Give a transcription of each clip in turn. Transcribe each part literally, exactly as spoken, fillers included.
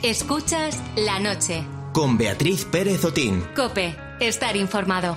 Escuchas La Noche. Con Beatriz Pérez Otín. COPE. Estar informado.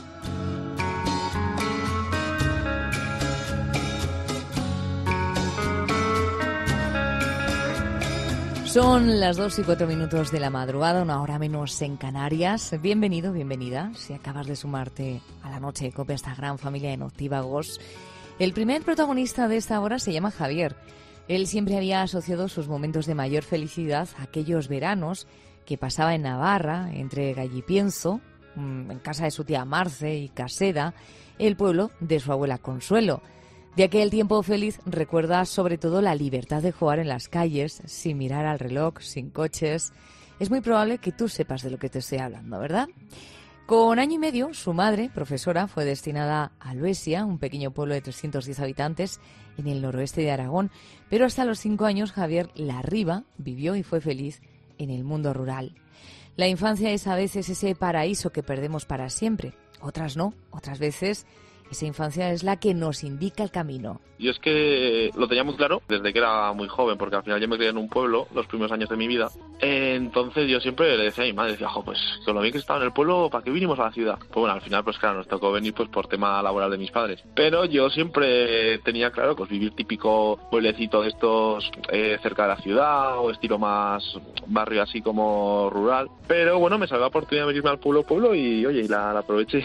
Son las dos y cuatro minutos de la madrugada, una hora menos en Canarias. Bienvenido, bienvenida, si acabas de sumarte a La Noche de COPE, a esta gran familia de noctívagos. El primer protagonista de esta hora se llama Javier. Él siempre había asociado sus momentos de mayor felicidad a aquellos veranos que pasaba en Navarra, entre Gallipienzo, en casa de su tía Marce, y Caseda, el pueblo de su abuela Consuelo. De aquel tiempo feliz recuerda sobre todo la libertad de jugar en las calles, sin mirar al reloj, sin coches. Es muy probable que tú sepas de lo que te estoy hablando, ¿verdad? Con año y medio, su madre, profesora, fue destinada a Luesia, un pequeño pueblo de trescientos diez habitantes en el noroeste de Aragón. Pero hasta los cinco años, Javier Larriba vivió y fue feliz en el mundo rural. La infancia es a veces ese paraíso que perdemos para siempre. Otras no, otras veces esa infancia es la que nos indica el camino. Yo es que lo tenía muy claro desde que era muy joven, porque al final yo me crié en un pueblo los primeros años de mi vida. Entonces yo siempre le decía a mi madre, decía, jo, pues con lo bien que estaba en el pueblo, ¿para qué vinimos a la ciudad? Pues bueno, al final pues claro, nos tocó venir pues por tema laboral de mis padres. Pero yo siempre tenía claro pues vivir típico pueblecito de estos eh, cerca de la ciudad, o estilo más barrio así como rural. Pero bueno, me salió la oportunidad de venirme al pueblo pueblo y oye, y la, la aproveché.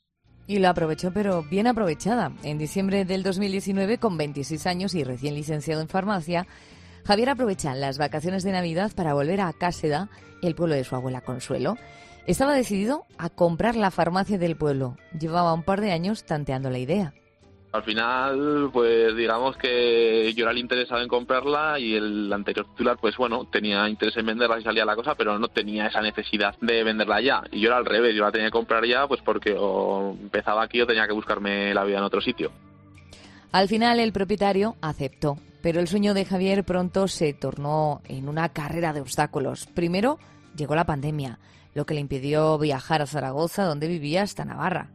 Y lo aprovechó, pero bien aprovechada. En diciembre del dos mil diecinueve, con veintiséis años y recién licenciado en farmacia, Javier aprovecha las vacaciones de Navidad para volver a Caseda, el pueblo de su abuela Consuelo. Estaba decidido a comprar la farmacia del pueblo. Llevaba un par de años tanteando la idea. Al final, pues digamos que yo era el interesado en comprarla y el anterior titular, pues bueno, tenía interés en venderla y salía la cosa, pero no tenía esa necesidad de venderla ya. Y yo era al revés, yo la tenía que comprar ya, pues porque o empezaba aquí o tenía que buscarme la vida en otro sitio. Al final el propietario aceptó, pero el sueño de Javier pronto se tornó en una carrera de obstáculos. Primero llegó la pandemia, lo que le impidió viajar a Zaragoza, donde vivía, hasta Navarra.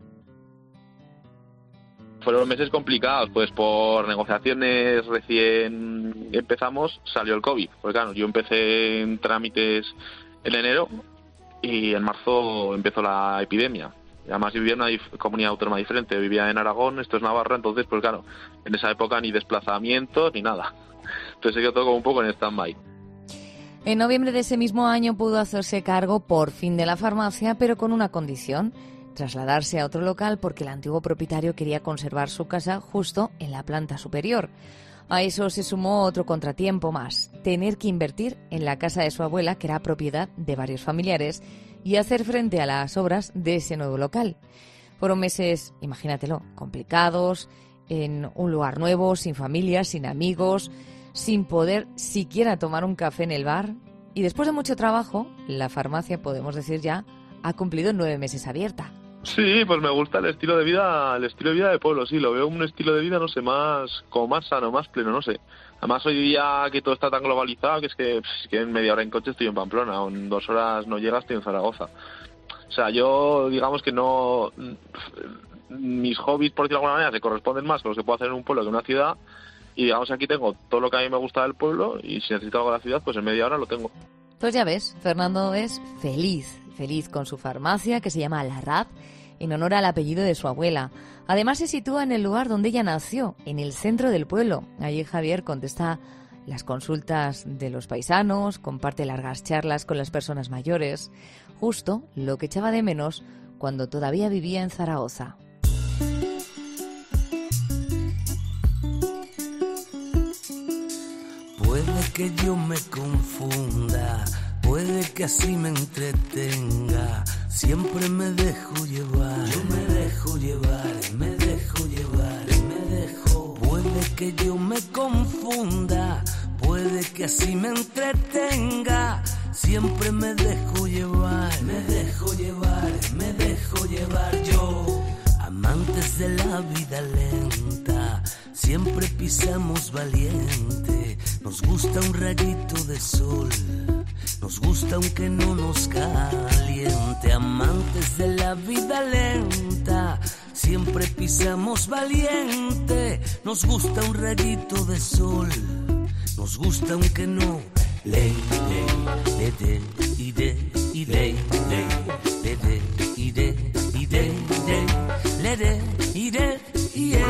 Fueron meses complicados, pues por negociaciones recién empezamos, salió el COVID. Porque claro, yo empecé en trámites en enero y en marzo empezó la epidemia. Y además yo vivía en una dif- comunidad autónoma diferente, vivía en Aragón, esto es Navarra, entonces pues claro, en esa época ni desplazamientos ni nada. Entonces se quedó todo como un poco en stand-by. En noviembre de ese mismo año pudo hacerse cargo por fin de la farmacia, pero con una condición: trasladarse a otro local porque el antiguo propietario quería conservar su casa justo en la planta superior. A eso se sumó otro contratiempo más: tener que invertir en la casa de su abuela, que era propiedad de varios familiares, y hacer frente a las obras de ese nuevo local. Fueron meses, imagínatelo, complicados, en un lugar nuevo, sin familia, sin amigos, sin poder siquiera tomar un café en el bar. Y después de mucho trabajo, la farmacia, podemos decir ya, ha cumplido nueve meses abierta. Sí, pues me gusta el estilo de vida, el estilo de vida de pueblo, sí, lo veo un estilo de vida, no sé, más, como más sano, más pleno, no sé. Además hoy día que todo está tan globalizado que es que, pues, que en media hora en coche estoy en Pamplona, o en dos horas no llegas, estoy en Zaragoza. O sea, yo digamos que no, mis hobbies, por decirlo de alguna manera, se corresponden más con lo que puedo hacer en un pueblo que en una ciudad, y digamos aquí tengo todo lo que a mí me gusta del pueblo, y si necesito algo de la ciudad, pues en media hora lo tengo. Pues ya ves, Fernando es feliz, feliz con su farmacia, que se llama La Rab, en honor al apellido de su abuela. Además se sitúa en el lugar donde ella nació, en el centro del pueblo. Allí Javier contesta las consultas de los paisanos, comparte largas charlas con las personas mayores, justo lo que echaba de menos cuando todavía vivía en Zaragoza. Puede que yo me confunda, puede que así me entretenga, siempre me dejo llevar, yo me dejo llevar, me dejo llevar, me dejo. Puede que yo me confunda, puede que así me entretenga, siempre me dejo llevar, me dejo llevar, me dejo llevar yo. Amantes de la vida lenta, siempre pisamos valiente, nos gusta un rayito de sol, nos gusta aunque no nos caliente. Amantes de la vida lenta, siempre pisamos valiente, nos gusta un rayito de sol, nos gusta aunque no ley, ley, le, de, y de, y ley, ley, le, de, y de, y de, de, le, de, y de, y de,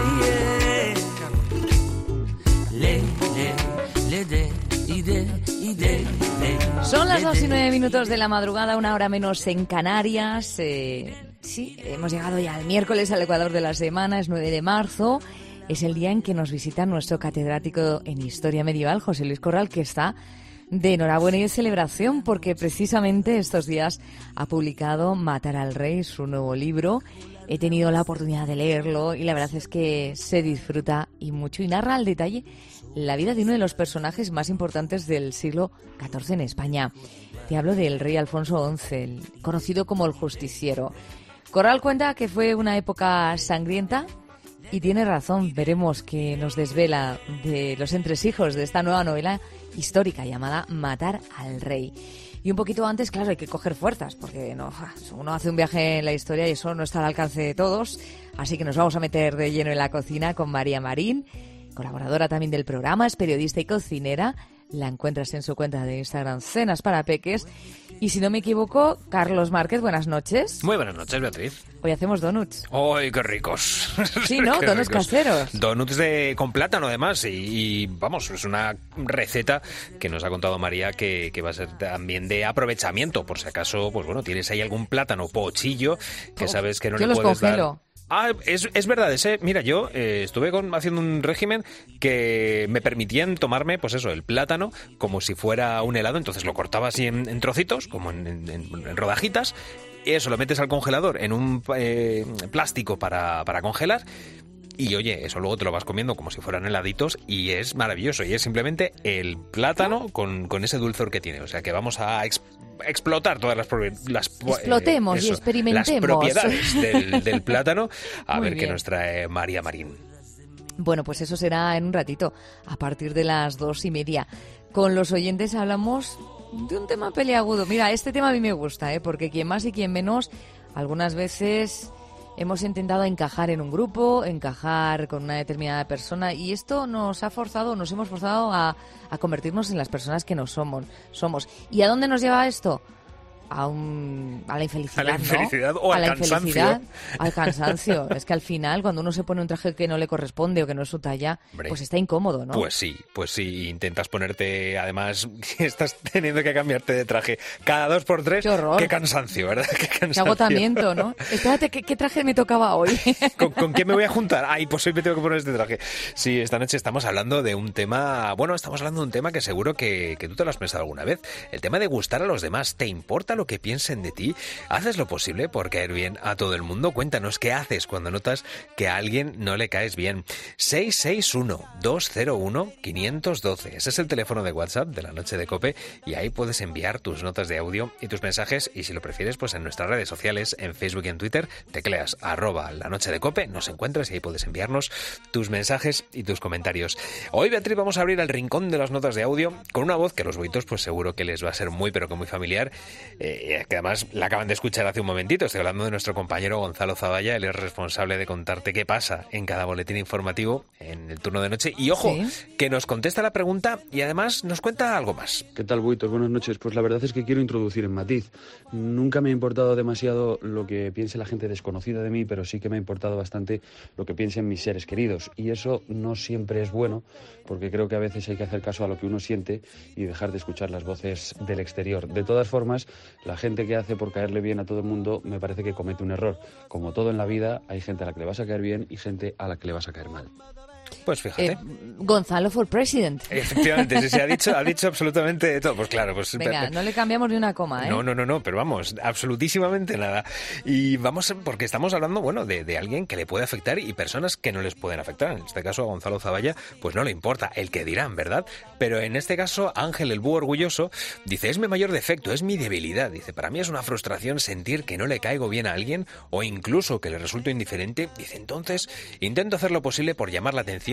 ley, ley, le, de, y de, y de, de. Son las dos y nueve minutos de la madrugada, una hora menos en Canarias. Eh, sí, hemos llegado ya al miércoles, al Ecuador de la semana, es nueve de marzo. Es el día en que nos visita nuestro catedrático en Historia Medieval, José Luis Corral, que está de enhorabuena y de celebración porque precisamente estos días ha publicado Matar al Rey, su nuevo libro. He tenido la oportunidad de leerlo y la verdad es que se disfruta y mucho y narra al detalle la vida de uno de los personajes más importantes del siglo catorce en España. Te hablo del rey Alfonso once, el conocido como el Justiciero. Corral cuenta que fue una época sangrienta y tiene razón. Veremos que nos desvela de los entresijos de esta nueva novela histórica llamada Matar al Rey. Y un poquito antes, claro, hay que coger fuerzas, porque no, uno hace un viaje en la historia y eso no está al alcance de todos. Así que nos vamos a meter de lleno en la cocina con María Marín, colaboradora también del programa, es periodista y cocinera. La encuentras en su cuenta de Instagram, Cenas para Peques. Y si no me equivoco, Carlos Márquez, buenas noches. Muy buenas noches, Beatriz. Hoy hacemos donuts. ¡Ay, qué ricos! Sí, ¿no? Qué Donuts ricos. caseros. Donuts de, con plátano, además. Y, y, vamos, es una receta que nos ha contado María que, que va a ser también de aprovechamiento. Por si acaso, pues bueno, tienes ahí algún plátano pochillo que Oh, sabes que no yo le los puedes congelo. dar. Ah, es, es verdad, ese, mira, yo eh, estuve con, haciendo un régimen que me permitían tomarme, pues eso, el plátano como si fuera un helado, entonces lo cortaba así en, en trocitos, como en, en, en rodajitas, y eso lo metes al congelador en un eh, plástico para, para congelar. Y oye, eso luego te lo vas comiendo como si fueran heladitos y es maravilloso. Y es simplemente el plátano con, con ese dulzor que tiene. O sea que vamos a ex, explotar todas las, las Explotemos eh, eso, y experimentemos. las propiedades del, del plátano. A Muy ver bien. qué nos trae María Marín. Bueno, pues eso será en un ratito, a partir de las dos y media. Con los oyentes hablamos de un tema peliagudo. Mira, este tema a mí me gusta, ¿eh? Porque quien más y quien menos, algunas veces hemos intentado encajar en un grupo, encajar con una determinada persona y esto nos ha forzado, nos hemos forzado a, a convertirnos en las personas que no somos, somos. ¿Y a dónde nos lleva esto? A, un, a la infelicidad, A la infelicidad ¿no? o a al la cansancio. infelicidad, al cansancio. Es que al final, cuando uno se pone un traje que no le corresponde o que no es su talla, Hombre, pues está incómodo, ¿no? Pues sí, pues sí. Intentas ponerte, además, estás teniendo que cambiarte de traje cada dos por tres. ¡Qué horror! Qué cansancio, ¿verdad? Qué Qué cansancio. agotamiento, ¿no? Espérate, ¿qué, qué traje me tocaba hoy? ¿Con, ¿Con quién me voy a juntar? Ay, pues hoy me tengo que poner este traje. Sí, esta noche estamos hablando de un tema... Bueno, estamos hablando de un tema que seguro que, que tú te lo has pensado alguna vez. El tema de gustar a los demás. ¿Te importa lo que piensen de ti? ¿Haces lo posible por caer bien a todo el mundo? Cuéntanos qué haces cuando notas que a alguien no le caes bien. seis seis uno, dos cero uno, cinco uno dos. Ese es el teléfono de WhatsApp de la Noche de COPE y ahí puedes enviar tus notas de audio y tus mensajes y si lo prefieres, pues en nuestras redes sociales, en Facebook y en Twitter, tecleas arroba la Noche de COPE, nos encuentras y ahí puedes enviarnos tus mensajes y tus comentarios. Hoy, Beatriz, vamos a abrir el rincón de las notas de audio con una voz que a los boitos pues seguro que les va a ser muy pero que muy familiar, eh, que además la acaban de escuchar hace un momentito. Estoy hablando de nuestro compañero Gonzalo Zavalla. Él es responsable de contarte qué pasa en cada boletín informativo en el turno de noche. Y ojo, Sí. que nos contesta la pregunta y además nos cuenta algo más. ¿Qué tal, Buitos? Buenas noches. Pues la verdad es que quiero introducir en matiz. Nunca me ha importado demasiado lo que piense la gente desconocida de mí, pero sí que me ha importado bastante lo que piensen mis seres queridos. Y eso no siempre es bueno, porque creo que a veces hay que hacer caso a lo que uno siente y dejar de escuchar las voces del exterior. De todas formas, la gente que hace por caerle bien a todo el mundo me parece que comete un error. Como todo en la vida, hay gente a la que le vas a caer bien y gente a la que le vas a caer mal. Pues fíjate. Eh, Gonzalo for president. Efectivamente, sí, sí, ha dicho, ha dicho absolutamente todo. Pues claro, pues Venga, no le cambiamos ni una coma, ¿eh? No, no, no, no, pero vamos, absolutísimamente nada. Y vamos, porque estamos hablando, bueno, de, de alguien que le puede afectar y personas que no les pueden afectar. En este caso, a Gonzalo Zavalla, pues no le importa el que dirán, ¿verdad? Pero en este caso, Ángel, el búho orgulloso, dice, es mi mayor defecto, es mi debilidad. Dice, para mí es una frustración sentir que no le caigo bien a alguien o incluso que le resulto indiferente. Dice, entonces, intento hacer lo posible por llamar la atención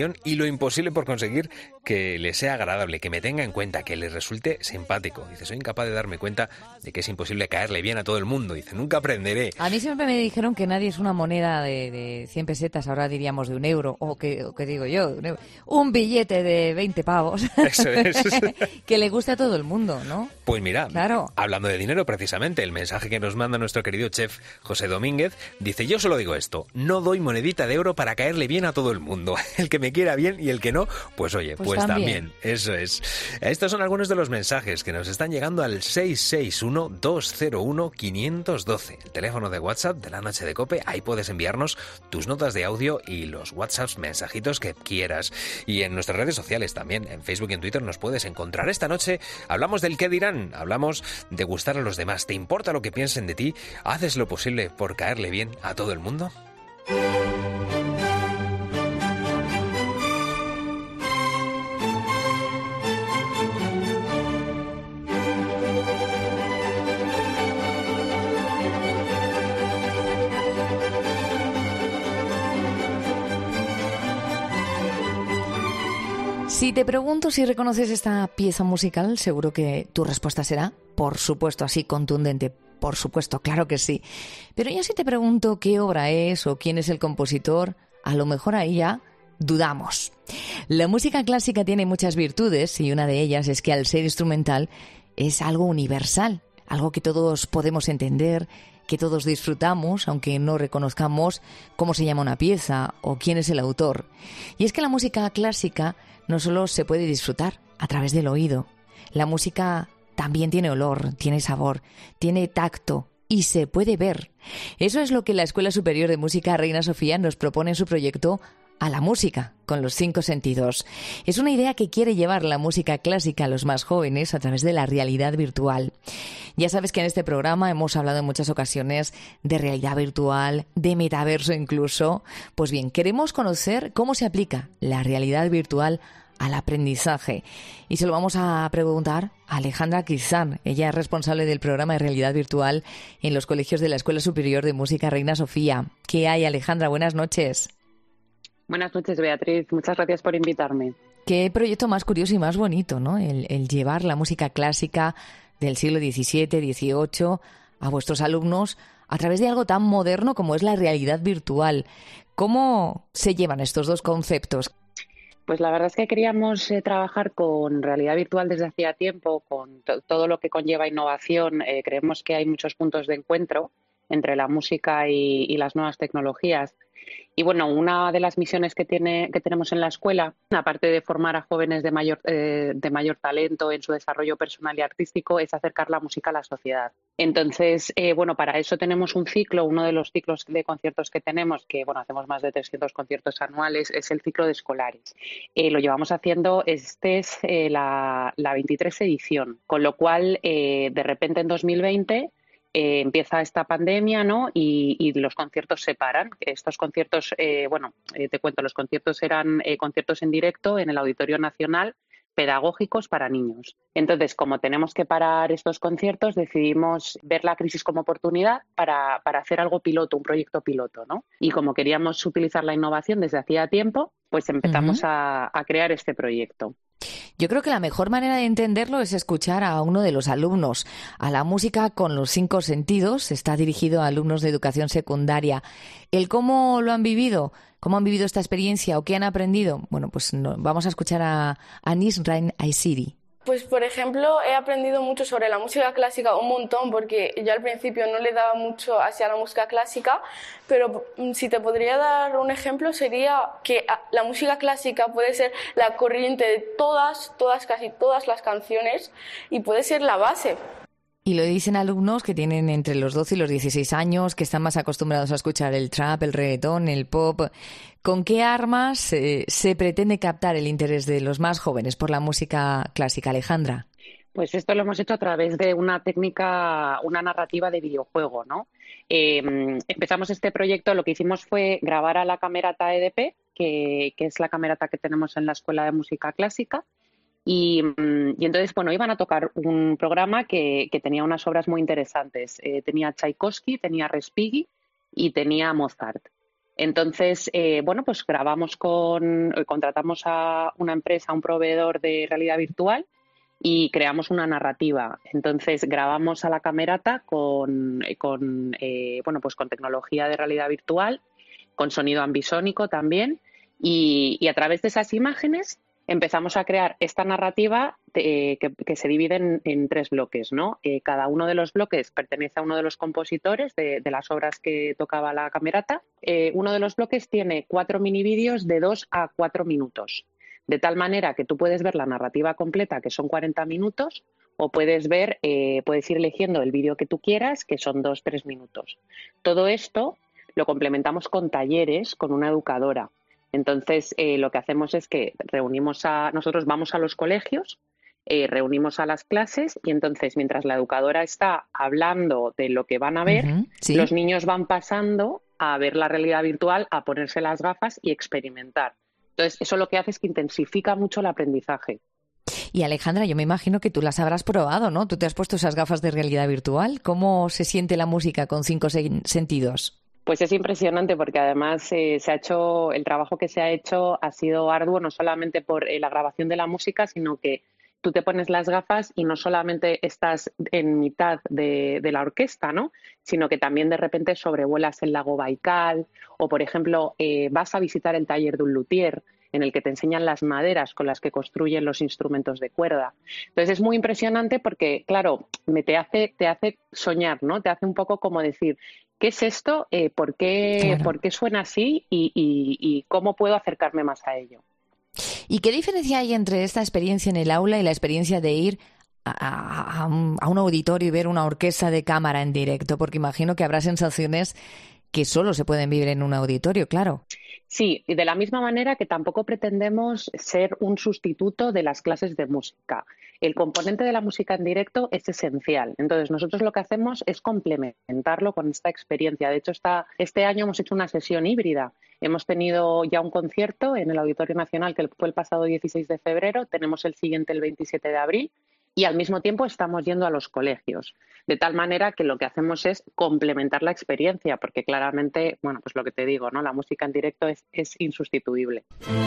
canción y lo imposible por conseguir que le sea agradable, que me tenga en cuenta, que le resulte simpático. Dice, soy incapaz de darme cuenta de que es imposible caerle bien a todo el mundo. Dice, nunca aprenderé. A mí siempre me dijeron que nadie es una moneda de, de cien pesetas, ahora diríamos de un euro, o que, o que digo yo, un, euro, un billete de veinte pavos. Eso es. Que le guste a todo el mundo, ¿no? Pues mira, claro. Hablando de dinero precisamente, el mensaje que nos manda nuestro querido chef José Domínguez dice, yo solo digo esto, no doy monedita de oro para caerle bien a todo el mundo. El que me quiera bien y el que no, pues oye, pues, pues también. también. Eso es. Estos son algunos de los mensajes que nos están llegando al seis seis uno, dos cero uno, cinco uno dos, el teléfono de WhatsApp de la noche de COPE. Ahí puedes enviarnos tus notas de audio y los WhatsApps, mensajitos que quieras. Y en nuestras redes sociales también, en Facebook y en Twitter nos puedes encontrar. Esta noche hablamos del qué dirán, hablamos de gustar a los demás. ¿Te importa lo que piensen de ti? ¿Haces lo posible por caerle bien a todo el mundo? Si te pregunto si reconoces esta pieza musical, seguro que tu respuesta será, por supuesto, así contundente. Por supuesto, claro que sí. Pero ya si te pregunto qué obra es o quién es el compositor, a lo mejor ahí ya dudamos. La música clásica tiene muchas virtudes y una de ellas es que al ser instrumental es algo universal, algo que todos podemos entender, que todos disfrutamos, aunque no reconozcamos cómo se llama una pieza o quién es el autor. Y es que la música clásica no solo se puede disfrutar a través del oído. La música también tiene olor, tiene sabor, tiene tacto y se puede ver. Eso es lo que la Escuela Superior de Música Reina Sofía nos propone en su proyecto A la música, con los cinco sentidos. Es una idea que quiere llevar la música clásica a los más jóvenes a través de la realidad virtual. Ya sabes que en este programa hemos hablado en muchas ocasiones de realidad virtual, de metaverso incluso. Pues bien, queremos conocer cómo se aplica la realidad virtual al aprendizaje. Y se lo vamos a preguntar a Alejandra Quizán. Ella es responsable del programa de realidad virtual en los colegios de la Escuela Superior de Música Reina Sofía. ¿Qué hay, Alejandra? Buenas noches. Buenas noches, Beatriz. Muchas gracias por invitarme. Qué proyecto más curioso y más bonito, ¿no? El, el llevar la música clásica del siglo diecisiete, dieciocho a vuestros alumnos a través de algo tan moderno como es la realidad virtual. ¿Cómo se llevan estos dos conceptos? Pues la verdad es que queríamos eh, trabajar con realidad virtual desde hacía tiempo, con to- todo lo que conlleva innovación. Eh, creemos que hay muchos puntos de encuentro entre la música y, y las nuevas tecnologías. Y bueno, una de las misiones que tiene que tenemos en la escuela, aparte de formar a jóvenes de mayor eh, de mayor talento en su desarrollo personal y artístico, es acercar la música a la sociedad. Entonces, eh, bueno, para eso tenemos un ciclo, uno de los ciclos de conciertos que tenemos, que bueno, hacemos más de trescientos conciertos anuales, es el ciclo de escolares. Eh, lo llevamos haciendo, este es eh, la, la veintitrés edición, con lo cual, eh, de repente en dos mil veinte... Eh, empieza esta pandemia, ¿no? Y, y los conciertos se paran. Estos conciertos, eh, bueno, eh, te cuento, los conciertos eran eh, conciertos en directo en el Auditorio Nacional, pedagógicos para niños. Entonces, como tenemos que parar estos conciertos, decidimos ver la crisis como oportunidad para, para hacer algo piloto, un proyecto piloto, ¿no? Y como queríamos utilizar la innovación desde hacía tiempo, pues empezamos uh-huh. a, a crear este proyecto. Yo creo que la mejor manera de entenderlo es escuchar a uno de los alumnos. A la música con los cinco sentidos está dirigido a alumnos de educación secundaria. ¿El cómo lo han vivido? ¿Cómo han vivido esta experiencia o qué han aprendido? Bueno, pues no, vamos a escuchar a Anis Rain Aysiri. Pues, por ejemplo, he aprendido mucho sobre la música clásica, un montón, porque yo al principio no le daba mucho hacia la música clásica, pero si te podría dar un ejemplo sería que la música clásica puede ser la corriente de todas, todas, casi todas las canciones y puede ser la base. Y lo dicen alumnos que tienen entre los doce y los dieciséis años, que están más acostumbrados a escuchar el trap, el reggaetón, el pop. ¿Con qué armas eh, se pretende captar el interés de los más jóvenes por la música clásica, Alejandra? Pues esto lo hemos hecho a través de una técnica, una narrativa de videojuego, ¿no? Eh, empezamos este proyecto, lo que hicimos fue grabar a la camerata E D P, que, que es la camerata que tenemos en la Escuela de Música Clásica. Y, y entonces, bueno, iban a tocar un programa que, que tenía unas obras muy interesantes. Eh, tenía Tchaikovsky, tenía Respighi y tenía Mozart. Entonces, eh, bueno, pues grabamos con, eh, contratamos a una empresa, a un proveedor de realidad virtual y creamos una narrativa. Entonces, grabamos a la camerata con, eh, con, eh, bueno, pues con tecnología de realidad virtual, con sonido ambisónico también, y, y a través de esas imágenes empezamos a crear esta narrativa de, que, que se divide en, en tres bloques, ¿no? Eh, cada uno de los bloques pertenece a uno de los compositores de, de las obras que tocaba la camerata. Eh, uno de los bloques tiene cuatro minivídeos de dos a cuatro minutos, de tal manera que tú puedes ver la narrativa completa, que son cuarenta minutos, o puedes ver, eh, puedes ir eligiendo el vídeo que tú quieras, que son dos a tres minutos. Todo esto lo complementamos con talleres, con una educadora. Entonces, eh, lo que hacemos es que reunimos a, nosotros vamos a los colegios, eh, reunimos a las clases y entonces, mientras la educadora está hablando de lo que van a ver, Ujú, sí. los niños van pasando a ver la realidad virtual, a ponerse las gafas y experimentar. Entonces, eso lo que hace es que intensifica mucho el aprendizaje. Y Alejandra, yo me imagino que tú las habrás probado, ¿no? Tú te has puesto esas gafas de realidad virtual. ¿Cómo se siente la música con cinco sen- sentidos? Pues es impresionante porque además eh, se ha hecho, el trabajo que se ha hecho ha sido arduo, no solamente por eh, la grabación de la música, sino que tú te pones las gafas y no solamente estás en mitad de, de la orquesta, ¿no? Sino que también de repente sobrevuelas el lago Baikal o, por ejemplo, eh, vas a visitar el taller de un luthier en el que te enseñan las maderas con las que construyen los instrumentos de cuerda. Entonces es muy impresionante porque, claro, me te hace, te hace soñar, ¿no? Te hace un poco como decir, ¿qué es esto? Eh, ¿por qué, Claro. ¿por qué suena así? Y, y, y cómo puedo acercarme más a ello. ¿Y qué diferencia hay entre esta experiencia en el aula y la experiencia de ir a, a- a un, a un auditorio y ver una orquesta de cámara en directo? Porque imagino que habrá sensaciones que solo se pueden vivir en un auditorio, claro. Sí, y de la misma manera que tampoco pretendemos ser un sustituto de las clases de música. El componente de la música en directo es esencial. Entonces, nosotros lo que hacemos es complementarlo con esta experiencia. De hecho, esta, este año hemos hecho una sesión híbrida. Hemos tenido ya un concierto en el Auditorio Nacional, que fue el pasado dieciséis de febrero. Tenemos el siguiente el veintisiete de abril. Y al mismo tiempo estamos yendo a los colegios, de tal manera que lo que hacemos es complementar la experiencia, porque claramente, bueno, pues lo que te digo, ¿no? La música en directo es, es insustituible.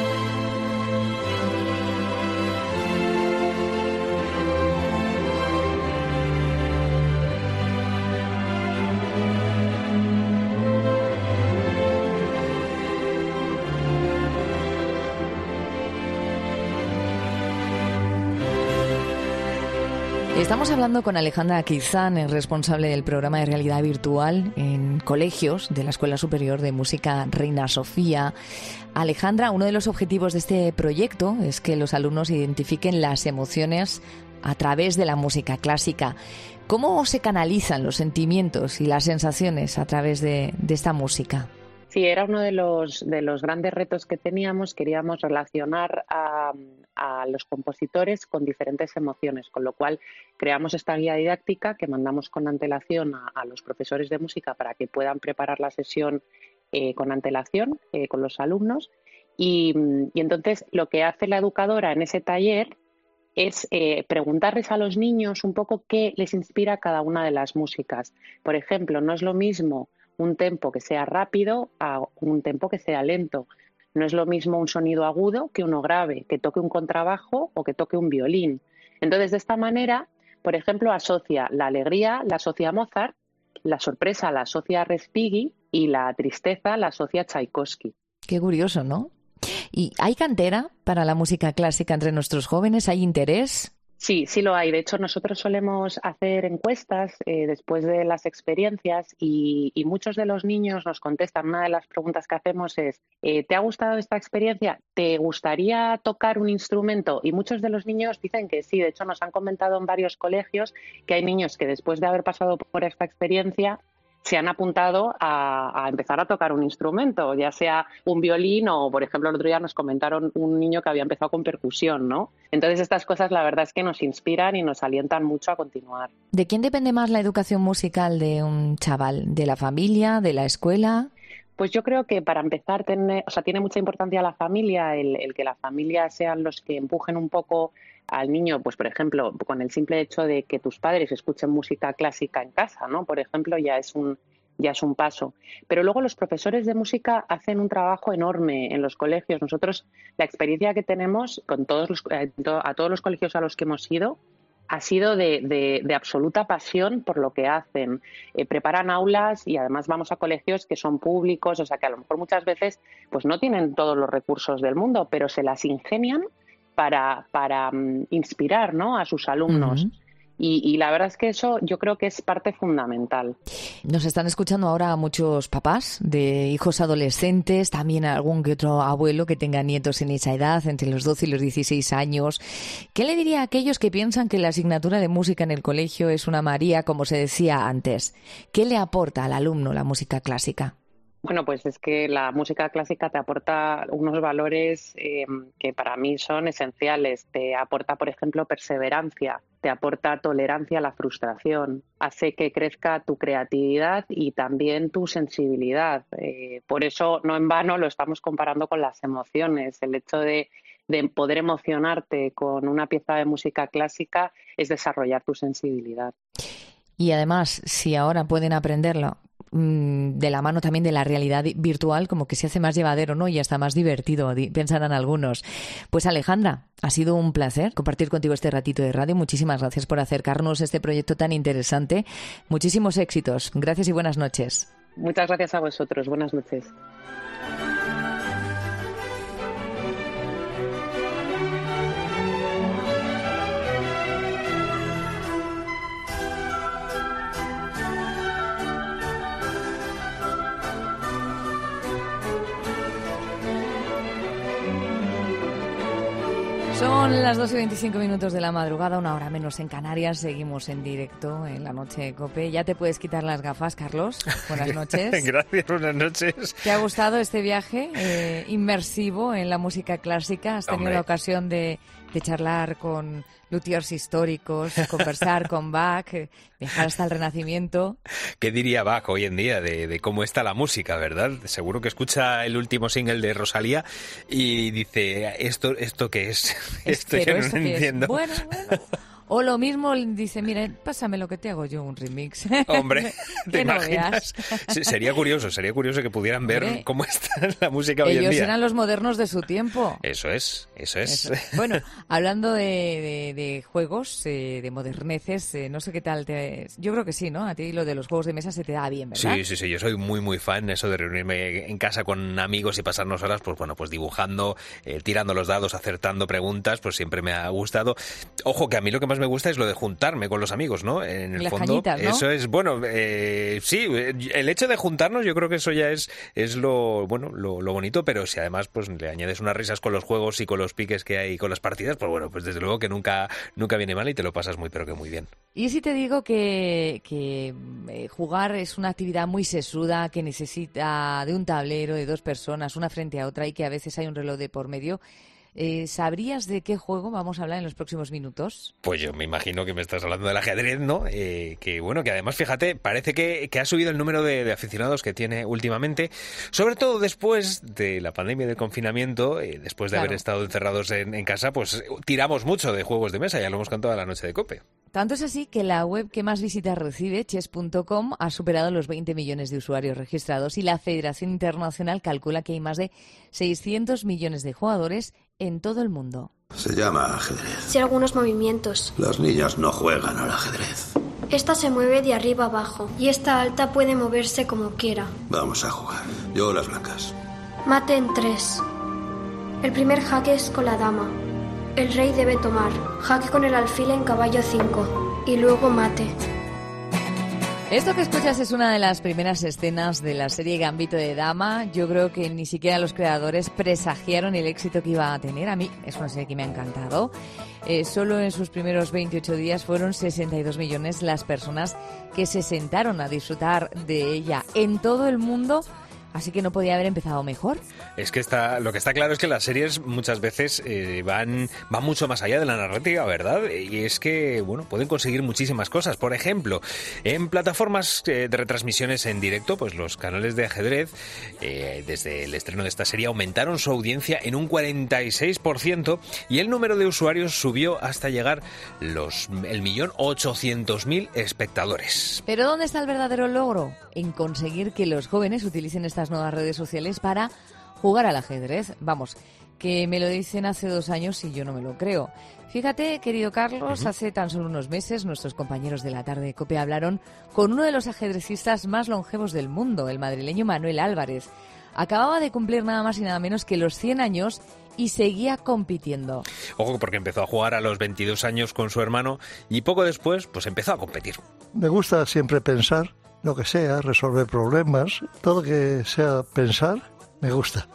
Estamos hablando con Alejandra Quizán, el responsable del programa de realidad virtual en colegios de la Escuela Superior de Música Reina Sofía. Alejandra, uno de los objetivos de este proyecto es que los alumnos identifiquen las emociones a través de la música clásica. ¿Cómo se canalizan los sentimientos y las sensaciones a través de, de esta música? Sí, era uno de los, de los grandes retos que teníamos. Queríamos relacionar a, a los compositores con diferentes emociones, con lo cual creamos esta guía didáctica que mandamos con antelación a, a los profesores de música para que puedan preparar la sesión eh, con antelación eh, con los alumnos. Y, y entonces lo que hace la educadora en ese taller es eh, preguntarles a los niños un poco qué les inspira cada una de las músicas. Por ejemplo, no es lo mismo un tempo que sea rápido a un tempo que sea lento. No es lo mismo un sonido agudo que uno grave, que toque un contrabajo o que toque un violín. Entonces, de esta manera, por ejemplo, asocia la alegría, la asocia a Mozart, la sorpresa la asocia a Respighi y la tristeza la asocia a Tchaikovsky. Qué curioso, ¿no? ¿Y hay cantera para la música clásica entre nuestros jóvenes? ¿Hay interés? Sí, sí lo hay. De hecho, nosotros solemos hacer encuestas eh, después de las experiencias y, y muchos de los niños nos contestan. Una de las preguntas que hacemos es, eh, ¿te ha gustado esta experiencia? ¿Te gustaría tocar un instrumento? Y muchos de los niños dicen que sí. De hecho, nos han comentado en varios colegios que hay niños que después de haber pasado por esta experiencia se han apuntado a, a empezar a tocar un instrumento, ya sea un violín o, por ejemplo, el otro día nos comentaron un niño que había empezado con percusión, ¿no? Entonces, estas cosas la verdad es que nos inspiran y nos alientan mucho a continuar. ¿De quién depende más la educación musical de un chaval? ¿De la familia? ¿De la escuela? Pues yo creo que para empezar, tiene, o sea, tiene mucha importancia la familia, el, el que la familia sean los que empujen un poco al niño, pues por ejemplo, con el simple hecho de que tus padres escuchen música clásica en casa, ¿no? Por ejemplo, ya es un ya es un paso. Pero luego los profesores de música hacen un trabajo enorme en los colegios. Nosotros, la experiencia que tenemos con todos los, a todos los colegios a los que hemos ido, ha sido de, de, de absoluta pasión por lo que hacen. Eh, preparan aulas y además vamos a colegios que son públicos, o sea que a lo mejor muchas veces pues no tienen todos los recursos del mundo, pero se las ingenian para, para um, inspirar, ¿no?, a sus alumnos. Uh-huh. Y, y la verdad es que eso yo creo que es parte fundamental. Nos están escuchando ahora muchos papás de hijos adolescentes, también algún que otro abuelo que tenga nietos en esa edad, entre los doce y los dieciséis años. ¿Qué le diría a aquellos que piensan que la asignatura de música en el colegio es una María, como se decía antes? ¿Qué le aporta al alumno la música clásica? Bueno, pues es que la música clásica te aporta unos valores eh, que para mí son esenciales. Te aporta, por ejemplo, perseverancia, te aporta tolerancia a la frustración, hace que crezca tu creatividad y también tu sensibilidad. Eh, por eso, no en vano, lo estamos comparando con las emociones. El hecho de, de poder emocionarte con una pieza de música clásica es desarrollar tu sensibilidad. Y además, si ahora pueden aprenderlo de la mano también de la realidad virtual, como que se hace más llevadero, ¿no? Y hasta más divertido, pensarán algunos. Pues Alejandra, ha sido un placer compartir contigo este ratito de radio. Muchísimas gracias por acercarnos a este proyecto tan interesante. Muchísimos éxitos. Gracias y buenas noches. Muchas gracias a vosotros. Buenas noches. Son las dos y veinticinco minutos de la madrugada, una hora menos en Canarias. Seguimos en directo en la noche de COPE. Ya te puedes quitar las gafas, Carlos. Buenas noches. Gracias, buenas noches. ¿Te ha gustado este viaje eh, inmersivo en la música clásica? ¿Has tenido Hombre. la ocasión de, de charlar con luthiers históricos, conversar con Bach, viajar hasta el Renacimiento? ¿Qué diría Bach hoy en día de, de cómo está la música, verdad? Seguro que escucha el último single de Rosalía y dice, ¿esto, esto qué es? Esto yo no entiendo. Bueno, bueno. O lo mismo dice, mire, pásame lo que te hago yo, un remix. Hombre, ¿te imaginas? No Sí, sería curioso, sería curioso que pudieran ver Hombre, cómo está la música hoy en día. Ellos eran los modernos de su tiempo. Eso es, eso es. Eso. Bueno, hablando de, de, de juegos, eh, de moderneces, eh, no sé qué tal te... Yo creo que sí, ¿no? A ti lo de los juegos de mesa se te da bien, ¿verdad? Sí, sí, sí, yo soy muy, muy fan eso de reunirme en casa con amigos y pasarnos horas, pues bueno, pues dibujando, eh, tirando los dados, acertando preguntas, pues siempre me ha gustado. Ojo, que a mí lo que más me gusta es lo de juntar juntarme con los amigos, ¿no? En el Las fondo, cañitas, ¿no? Eso es, bueno, eh, sí, el hecho de juntarnos yo creo que eso ya es, es lo, bueno, lo, lo bonito, pero si además pues le añades unas risas con los juegos y con los piques que hay con las partidas, pues bueno, pues desde luego que nunca, nunca viene mal y te lo pasas muy, pero que muy bien. Y si te digo que, que eh, jugar es una actividad muy sesuda, que necesita de un tablero, de dos personas, una frente a otra, y que a veces hay un reloj de por medio, Eh, ¿sabrías de qué juego vamos a hablar en los próximos minutos? Pues yo me imagino que me estás hablando del ajedrez, ¿no? Eh, que bueno, que además, fíjate, parece que, que ha subido el número de, de aficionados que tiene últimamente, sobre todo después de la pandemia y del confinamiento, eh, después de claro. haber estado encerrados en, en casa, pues tiramos mucho de juegos de mesa, ya lo hemos contado a la noche de COPE. Tanto es así que la web que más visitas recibe, chess punto com, ha superado los veinte millones de usuarios registrados y la Federación Internacional calcula que hay más de seiscientos millones de jugadores en todo el mundo. Se llama ajedrez. Sí, algunos movimientos. Las niñas no juegan al ajedrez. Esta se mueve de arriba abajo y esta alta puede moverse como quiera. Vamos a jugar. Yo las blancas. Mate en tres. El primer jaque es con la dama. El rey debe tomar. Jaque con el alfil en caballo cinco. Y luego mate. Esto que escuchas es una de las primeras escenas de la serie Gambito de Dama. Yo creo que ni siquiera los creadores presagiaron el éxito que iba a tener. A mí es una serie que me ha encantado. Eh, solo en sus primeros veintiocho días fueron sesenta y dos millones las personas que se sentaron a disfrutar de ella. En todo el mundo Así que no podía haber empezado mejor. Es que está, lo que está claro es que las series muchas veces eh, van, van mucho más allá de la narrativa, ¿verdad? Y es que, bueno, pueden conseguir muchísimas cosas. Por ejemplo, en plataformas eh, de retransmisiones en directo, pues los canales de ajedrez, eh, desde el estreno de esta serie, aumentaron su audiencia en un cuarenta y seis por ciento y el número de usuarios subió hasta llegar los el millón ochocientos mil espectadores. ¿Pero dónde está el verdadero logro? En conseguir que los jóvenes utilicen estas nuevas redes sociales para jugar al ajedrez. Vamos, que me lo dicen hace dos años y yo no me lo creo. Fíjate, querido Carlos, uh-huh. hace tan solo unos meses nuestros compañeros de la tarde de COPE hablaron con uno de los ajedrecistas más longevos del mundo, el madrileño Manuel Álvarez. Acababa de cumplir nada más y nada menos que los cien años y seguía compitiendo. Ojo, porque empezó a jugar a los veintidós años con su hermano y poco después pues empezó a competir. Me gusta siempre pensar, lo que sea, resolver problemas, todo que sea pensar, me gusta.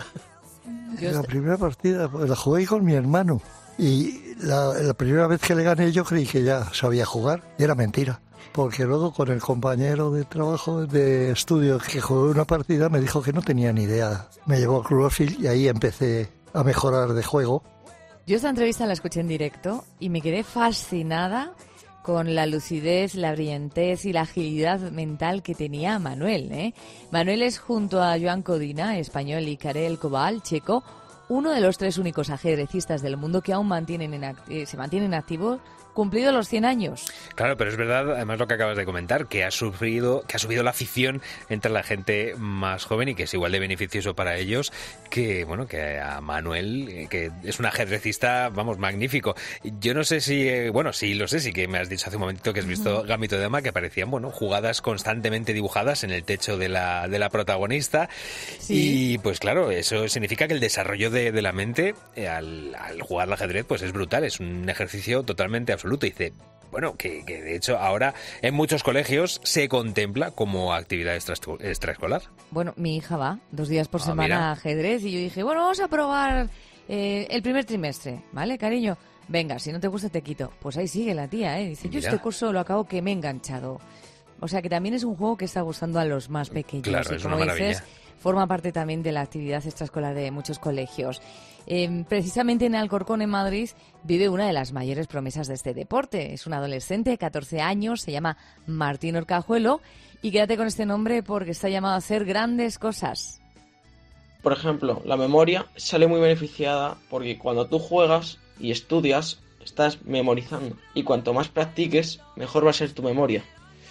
Yo la est- primera partida pues, la jugué con mi hermano y la, la primera vez que le gané yo creí que ya sabía jugar y era mentira. Porque luego con el compañero de trabajo, de estudio que jugué una partida, me dijo que no tenía ni idea. Me llevó a Cloverfield y ahí empecé a mejorar de juego. Yo esta entrevista la escuché en directo y me quedé fascinada con la lucidez, la brillantez y la agilidad mental que tenía Manuel, ¿eh? Manuel es, junto a Joan Codina, español, y Karel Koval, checo, uno de los tres únicos ajedrecistas del mundo que aún mantienen en act- se mantienen activos cumplido los cien años. Claro, pero es verdad, además, lo que acabas de comentar, que ha sufrido, que ha subido la afición entre la gente más joven y que es igual de beneficioso para ellos que, bueno, que a Manuel, que es un ajedrecista, vamos, magnífico. Yo no sé si, eh, bueno, sí lo sé, sí que me has dicho hace un momentito que has visto Gambito de Dama, que parecían, bueno, jugadas constantemente dibujadas en el techo de la, de la protagonista. Sí. Y, pues claro, eso significa que el desarrollo de, de la mente eh, al, al jugar al ajedrez, pues es brutal, es un ejercicio totalmente absoluto. Dice, bueno, que, que de hecho ahora en muchos colegios se contempla como actividad extra- extraescolar. Bueno, mi hija va dos días por ah, semana mira. a ajedrez y yo dije, bueno, vamos a probar eh, el primer trimestre, ¿vale, cariño? Venga, si no te gusta te quito. Pues ahí sigue la tía, ¿eh? Dice, yo Mira. este curso lo acabo que me he enganchado. O sea que también es un juego que está gustando a los más pequeños. Claro, y es como una maravilla. dices, forma parte también de la actividad extraescolar de muchos colegios. Eh, precisamente en Alcorcón, en Madrid, vive una de las mayores promesas de este deporte. Es un adolescente de catorce años, se llama Martín Orcajuelo, y quédate con este nombre porque está llamado a hacer grandes cosas. Por ejemplo, la memoria sale muy beneficiada porque cuando tú juegas y estudias, estás memorizando. Y cuanto más practiques, mejor va a ser tu memoria.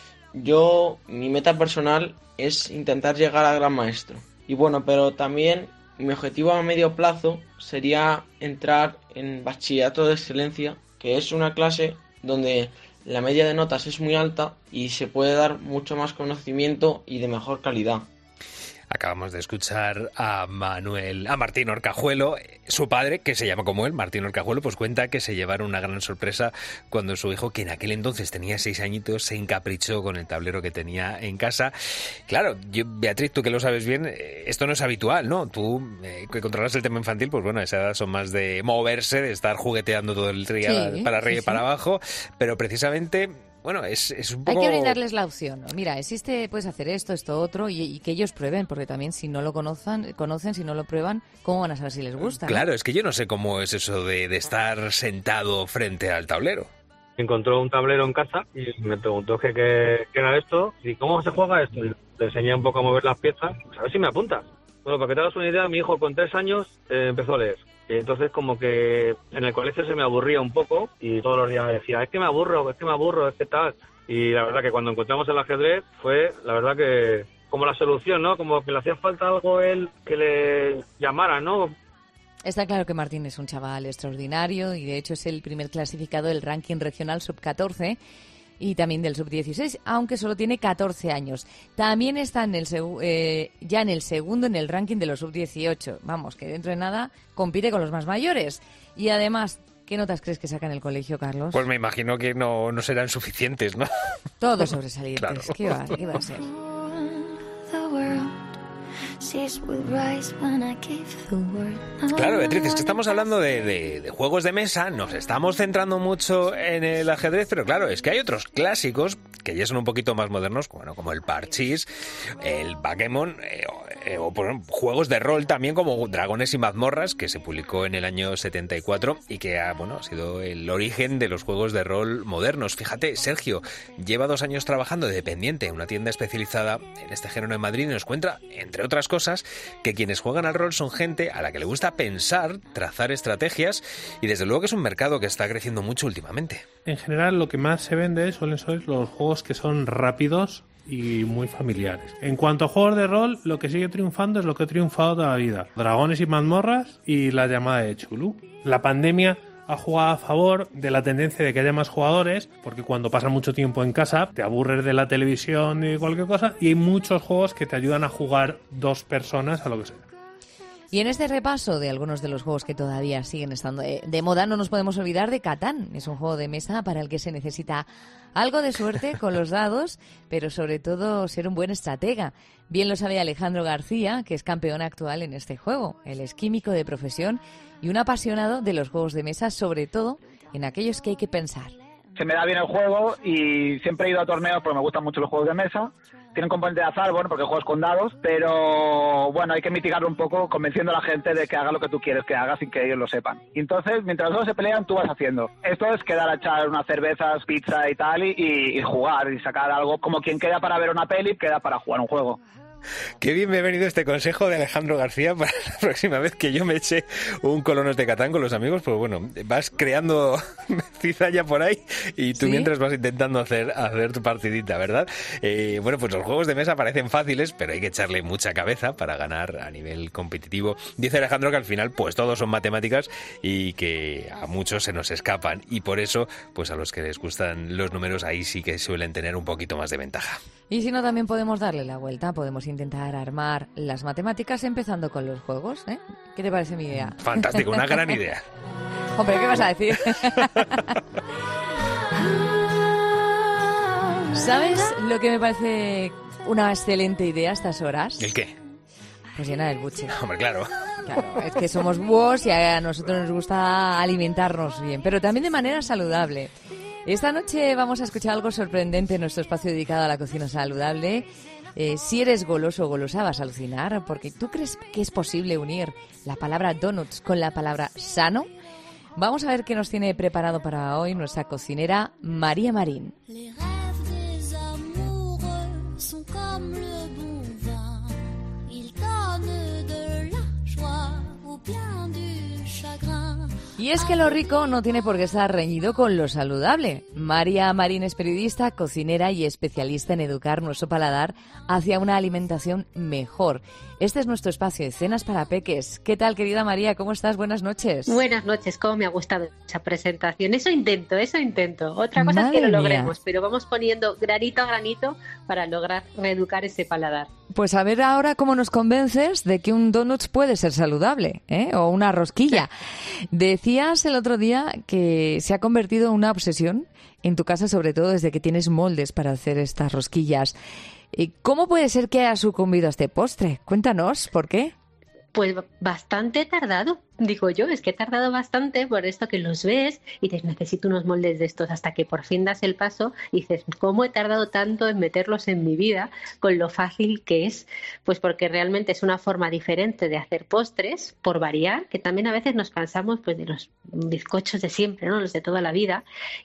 Yo, mi meta personal es intentar llegar a gran maestro. Y bueno, pero también mi objetivo a medio plazo sería entrar en bachillerato de excelencia, que es una clase donde la media de notas es muy alta y se puede dar mucho más conocimiento y de mejor calidad. Acabamos de escuchar a Manuel, a Martín Orcajuelo, su padre, que se llama como él, Martín Orcajuelo, pues cuenta que se llevaron una gran sorpresa cuando su hijo, que en aquel entonces tenía seis añitos, se encaprichó con el tablero que tenía en casa. Claro, yo, Beatriz, tú que lo sabes bien, esto no es habitual, ¿no? Tú, eh, que controlas el tema infantil, pues bueno, a esa edad son más de moverse, de estar jugueteando todo el día sí, para arriba sí, y para sí. abajo, pero precisamente... Bueno, es, es un poco... Hay que brindarles la opción, ¿no? Mira, existe, puedes hacer esto, esto, otro, y, y que ellos prueben, porque también si no lo conocen, conocen, si no lo prueban, ¿cómo van a saber si les gusta? Claro, ¿no? Es que yo no sé cómo es eso de, de estar sentado frente al tablero. Encontró un tablero en casa y me preguntó qué que, que era esto, y cómo se juega esto. Y le enseñé un poco a mover las piezas, pues a ver si me apuntas. Bueno, para que te hagas una idea, mi hijo con tres años eh, empezó a leer. Y entonces como que en el colegio se me aburría un poco y todos los días me decía, es que me aburro, es que me aburro, es que tal. Y la verdad que cuando encontramos el ajedrez fue, la verdad que como la solución, ¿no? Como que le hacía falta algo él que le llamara, ¿no? Está claro que Martín es un chaval extraordinario y de hecho es el primer clasificado del ranking regional sub catorce y también del sub dieciséis, aunque solo tiene catorce años. También está en el seg- eh, ya en el segundo en el ranking de los sub dieciocho. Vamos, que dentro de nada compite con los más mayores. Y además, ¿qué notas crees que saca en el colegio, Carlos? Pues me imagino que no, no serán suficientes, ¿no? Todos sobresalientes. Claro. ¿Qué va, qué va a ser? Claro, Beatriz, es que estamos hablando de, de, de juegos de mesa, nos estamos centrando mucho en el ajedrez, pero claro, es que hay otros clásicos que ya son un poquito más modernos, bueno, como el Parchís, el Backgammon, eh, eh, o por ejemplo, juegos de rol también como Dragones y mazmorras, que se publicó en el año setenta y cuatro y que ha, bueno, ha sido el origen de los juegos de rol modernos. Fíjate, Sergio lleva dos años trabajando de dependiente en una tienda especializada en este género en Madrid y nos cuenta, entre otras cosas, que quienes juegan al rol son gente a la que le gusta pensar, trazar estrategias y desde luego que es un mercado que está creciendo mucho últimamente. En general lo que más se vende suelen ser los juegos que son rápidos y muy familiares. En cuanto a juegos de rol, lo que sigue triunfando es lo que ha triunfado toda la vida: Dragones y mazmorras y la llamada de Chulu. La pandemia ha jugado a favor de la tendencia de que haya más jugadores, porque cuando pasas mucho tiempo en casa te aburres de la televisión y cualquier cosa, y hay muchos juegos que te ayudan a jugar dos personas a lo que sea. Y en este repaso de algunos de los juegos que todavía siguen estando de, de moda, no nos podemos olvidar de Catán. Es un juego de mesa para el que se necesita algo de suerte con los dados, pero sobre todo ser un buen estratega. Bien lo sabe Alejandro García, que es campeón actual en este juego. Él es químico de profesión y un apasionado de los juegos de mesa, sobre todo en aquellos que hay que pensar. Se me da bien el juego y siempre he ido a torneos porque me gustan mucho los juegos de mesa. Tienen componente de azar, bueno, porque juegas con dados, pero bueno, hay que mitigarlo un poco convenciendo a la gente de que haga lo que tú quieres que haga sin que ellos lo sepan. Y entonces, mientras los dos se pelean, tú vas haciendo. Esto es quedar a echar unas cervezas, pizza y tal, y, y, y jugar y sacar algo. Como quien queda para ver una peli, queda para jugar un juego. Qué bien me ha venido este consejo de Alejandro García para la próxima vez que yo me eche un Colonos de Catán con los amigos, pues bueno, vas creando cizalla por ahí y tú ¿Sí? mientras vas intentando hacer, hacer tu partidita, ¿verdad? Eh, bueno, pues los juegos de mesa parecen fáciles, pero hay que echarle mucha cabeza para ganar a nivel competitivo. Dice Alejandro que al final pues todos son matemáticas y que a muchos se nos escapan y por eso pues a los que les gustan los números ahí sí que suelen tener un poquito más de ventaja. Y si no, también podemos darle la vuelta, podemos intentar armar las matemáticas empezando con los juegos, ¿eh? ¿Qué te parece mi idea? Fantástico, una gran idea. Hombre, ¿qué vas a decir? ¿Sabes lo que me parece una excelente idea a estas horas? ¿El qué? Pues llenar el buche. Hombre, claro. Claro, es que somos búhos y a nosotros nos gusta alimentarnos bien, pero también de manera saludable. Esta noche vamos a escuchar algo sorprendente en nuestro espacio dedicado a la cocina saludable. Eh, si eres goloso o golosa vas a alucinar, porque ¿tú crees que es posible unir la palabra donuts con la palabra sano? Vamos a ver qué nos tiene preparado para hoy nuestra cocinera María Marín. Y es que lo rico no tiene por qué estar reñido con lo saludable. María Marín es periodista, cocinera y especialista en educar nuestro paladar hacia una alimentación mejor. Este es nuestro espacio de cenas para peques. ¿Qué tal, querida María? ¿Cómo estás? Buenas noches. Buenas noches. ¿Cómo me ha gustado esa presentación? Eso intento, eso intento. Otra cosa Madre es que lo mía. logremos, pero vamos poniendo granito a granito para lograr reeducar ese paladar. Pues a ver ahora cómo nos convences de que un donut puede ser saludable, ¿eh? O una rosquilla. Decías el otro día que se ha convertido en una obsesión en tu casa, sobre todo desde que tienes moldes para hacer estas rosquillas. ¿Cómo puede ser que hayas sucumbido a este postre? Cuéntanos, ¿por qué? Pues bastante tardado, digo yo, es que he tardado bastante por esto que los ves y dices, necesito unos moldes de estos, hasta que por fin das el paso y dices, ¿cómo he tardado tanto en meterlos en mi vida con lo fácil que es? Pues porque realmente es una forma diferente de hacer postres, por variar, que también a veces nos cansamos pues de los bizcochos de siempre, ¿no? Los de toda la vida,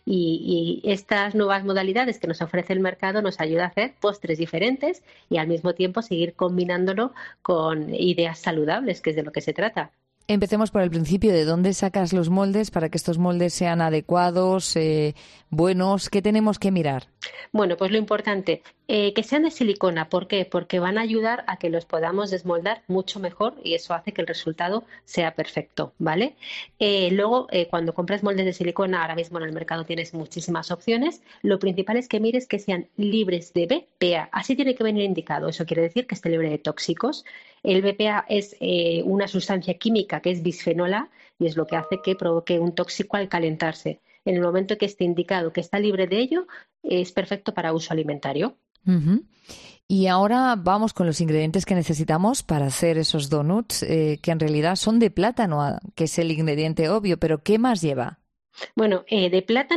y, y estas nuevas modalidades que nos ofrece el mercado nos ayuda a hacer postres diferentes y al mismo tiempo seguir combinándolo con ideas saludables, que es de lo que se trata. Empecemos por el principio. ¿De dónde sacas los moldes para que estos moldes sean adecuados, eh, buenos? ¿Qué tenemos que mirar? Bueno, pues lo importante, eh, que sean de silicona. ¿Por qué? Porque van a ayudar a que los podamos desmoldar mucho mejor y eso hace que el resultado sea perfecto, ¿vale? Eh, luego, eh, cuando compras moldes de silicona, ahora mismo en el mercado tienes muchísimas opciones. Lo principal es que mires que sean libres de B P A. Así tiene que venir indicado. Eso quiere decir que esté libre de tóxicos. El B P A es eh, una sustancia química que es bisfenol A y es lo que hace que provoque un tóxico al calentarse. En el momento que esté indicado que está libre de ello, es perfecto para uso alimentario. Uh-huh. Y ahora vamos con los ingredientes que necesitamos para hacer esos donuts, eh, que en realidad son de plátano, que es el ingrediente obvio, pero ¿qué más lleva? Bueno, eh, de plátano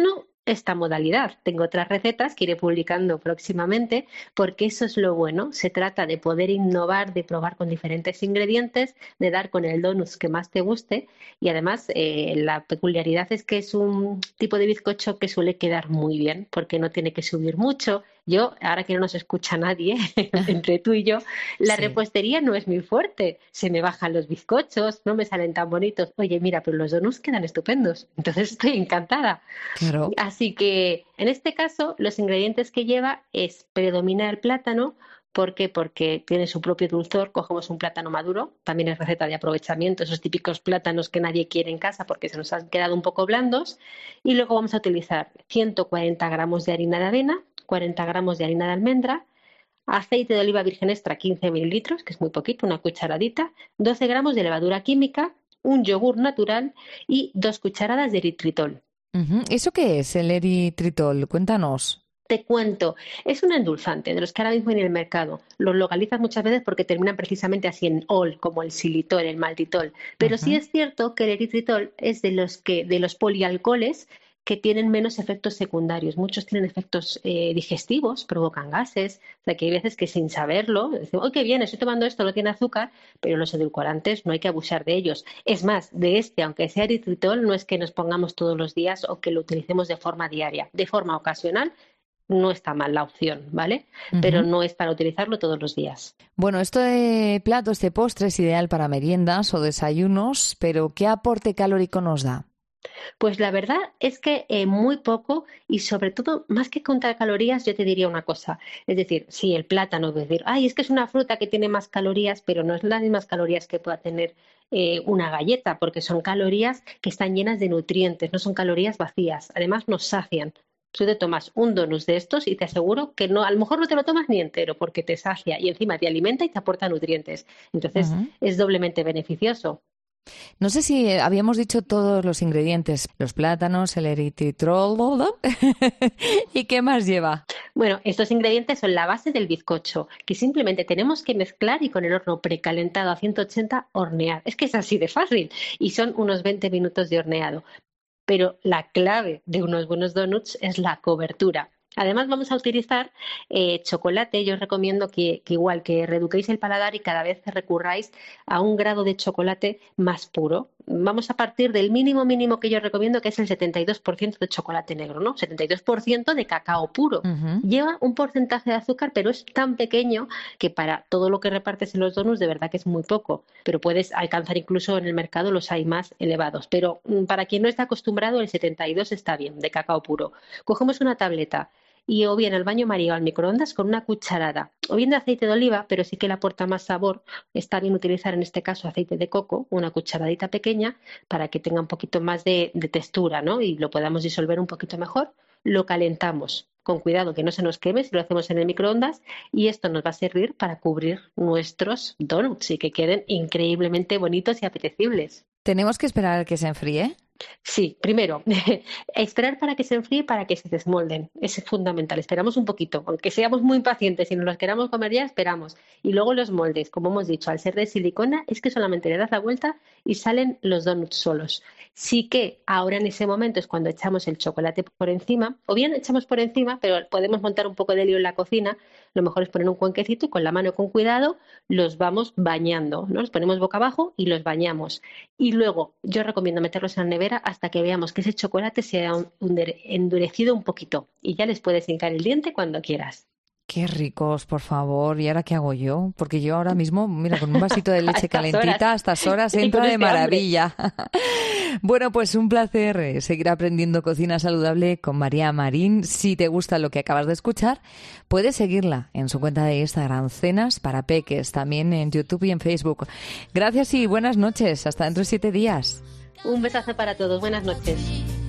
esta modalidad. Tengo otras recetas que iré publicando próximamente porque eso es lo bueno. Se trata de poder innovar, de probar con diferentes ingredientes, de dar con el donut que más te guste y además eh, la peculiaridad es que es un tipo de bizcocho que suele quedar muy bien porque no tiene que subir mucho. Yo, ahora que no nos escucha nadie, entre tú y yo, la sí. repostería no es muy fuerte. Se me bajan los bizcochos, no me salen tan bonitos. Oye, mira, pero los donuts quedan estupendos. Entonces estoy encantada. Claro. Así que, en este caso, los ingredientes que lleva es predomina el plátano. ¿Por qué? Porque tiene su propio dulzor. Cogemos un plátano maduro. También es receta de aprovechamiento, esos típicos plátanos que nadie quiere en casa porque se nos han quedado un poco blandos. Y luego vamos a utilizar ciento cuarenta gramos de harina de avena, cuarenta gramos de harina de almendra, aceite de oliva virgen extra quince mililitros, que es muy poquito, una cucharadita, doce gramos de levadura química, un yogur natural y dos cucharadas de eritritol. Uh-huh. ¿Eso qué es el eritritol? Cuéntanos. Te cuento, es un endulzante de los que ahora mismo hay en el mercado. Los localizas muchas veces porque terminan precisamente así en ol, como el xilitol, el maltitol. Pero uh-huh. sí es cierto que el eritritol es de los que de los polialcoholes que tienen menos efectos secundarios. Muchos tienen efectos eh, digestivos, provocan gases. O sea, que hay veces que sin saberlo, decimos, ¡oh, qué bien! Estoy tomando esto, no tiene azúcar, pero los edulcorantes no hay que abusar de ellos. Es más, de este, aunque sea eritritol, no es que nos pongamos todos los días o que lo utilicemos de forma diaria. De forma ocasional, no está mal la opción, ¿vale? Uh-huh. Pero no es para utilizarlo todos los días. Bueno, este plato, este postre es ideal para meriendas o desayunos, pero ¿qué aporte calórico nos da? Pues la verdad es que eh, muy poco y sobre todo, más que contar calorías, yo te diría una cosa. Es decir, si el plátano, es decir, ay, es que es una fruta que tiene más calorías, pero no es las mismas calorías que pueda tener eh, una galleta, porque son calorías que están llenas de nutrientes, no son calorías vacías. Además, nos sacian. Tú te tomas un donut de estos y te aseguro que no, a lo mejor no te lo tomas ni entero porque te sacia y encima te alimenta y te aporta nutrientes. Entonces, uh-huh. es doblemente beneficioso. No sé si habíamos dicho todos los ingredientes, los plátanos, el eritritol, ¿no? ¿Y qué más lleva? Bueno, estos ingredientes son la base del bizcocho, que simplemente tenemos que mezclar y con el horno precalentado a ciento ochenta hornear. Es que es así de fácil y son unos veinte minutos de horneado. Pero la clave de unos buenos donuts es la cobertura. Además vamos a utilizar eh, chocolate. Yo os recomiendo que, que igual que reeduquéis el paladar y cada vez recurráis a un grado de chocolate más puro. Vamos a partir del mínimo mínimo que yo recomiendo, que es el setenta y dos por ciento de chocolate negro, ¿no? setenta y dos por ciento de cacao puro. Uh-huh. Lleva un porcentaje de azúcar, pero es tan pequeño que para todo lo que repartes en los donuts de verdad que es muy poco. Pero puedes alcanzar incluso en el mercado los hay más elevados. Pero para quien no está acostumbrado, el setenta y dos está bien, de cacao puro. Cogemos una tableta y o bien al baño María o al microondas con una cucharada, o bien de aceite de oliva, pero sí que le aporta más sabor. Está bien utilizar en este caso aceite de coco, una cucharadita pequeña, para que tenga un poquito más de, de textura, ¿no? Y lo podamos disolver un poquito mejor. Lo calentamos, con cuidado que no se nos queme si lo hacemos en el microondas, y esto nos va a servir para cubrir nuestros donuts y que queden increíblemente bonitos y apetecibles. ¿Tenemos que esperar a que se enfríe? Sí, primero, esperar para que se enfríe para que se desmolden. Es fundamental. Esperamos un poquito. Aunque seamos muy impacientes y nos los queramos comer ya, esperamos. Y luego los moldes, como hemos dicho, al ser de silicona, es que solamente le das la vuelta y salen los donuts solos. Sí que ahora en ese momento es cuando echamos el chocolate por encima, o bien echamos por encima, pero podemos montar un poco de lío en la cocina. Lo mejor es poner un cuenquecito y con la mano con cuidado los vamos bañando, ¿no? Los ponemos boca abajo y los bañamos. Y luego yo recomiendo meterlos en la nevera hasta que veamos que ese chocolate se ha endurecido un poquito y ya les puedes hincar el diente cuando quieras. Qué ricos, por favor. ¿Y ahora qué hago yo? Porque yo ahora mismo, mira, con un vasito de leche calentita a estas horas entra de maravilla. Bueno, pues un placer seguir aprendiendo cocina saludable con María Marín. Si te gusta lo que acabas de escuchar, puedes seguirla en su cuenta de Instagram, Cenas para Peques, también en YouTube y en Facebook. Gracias y buenas noches. Hasta dentro de siete días. Un besazo para todos. Buenas noches.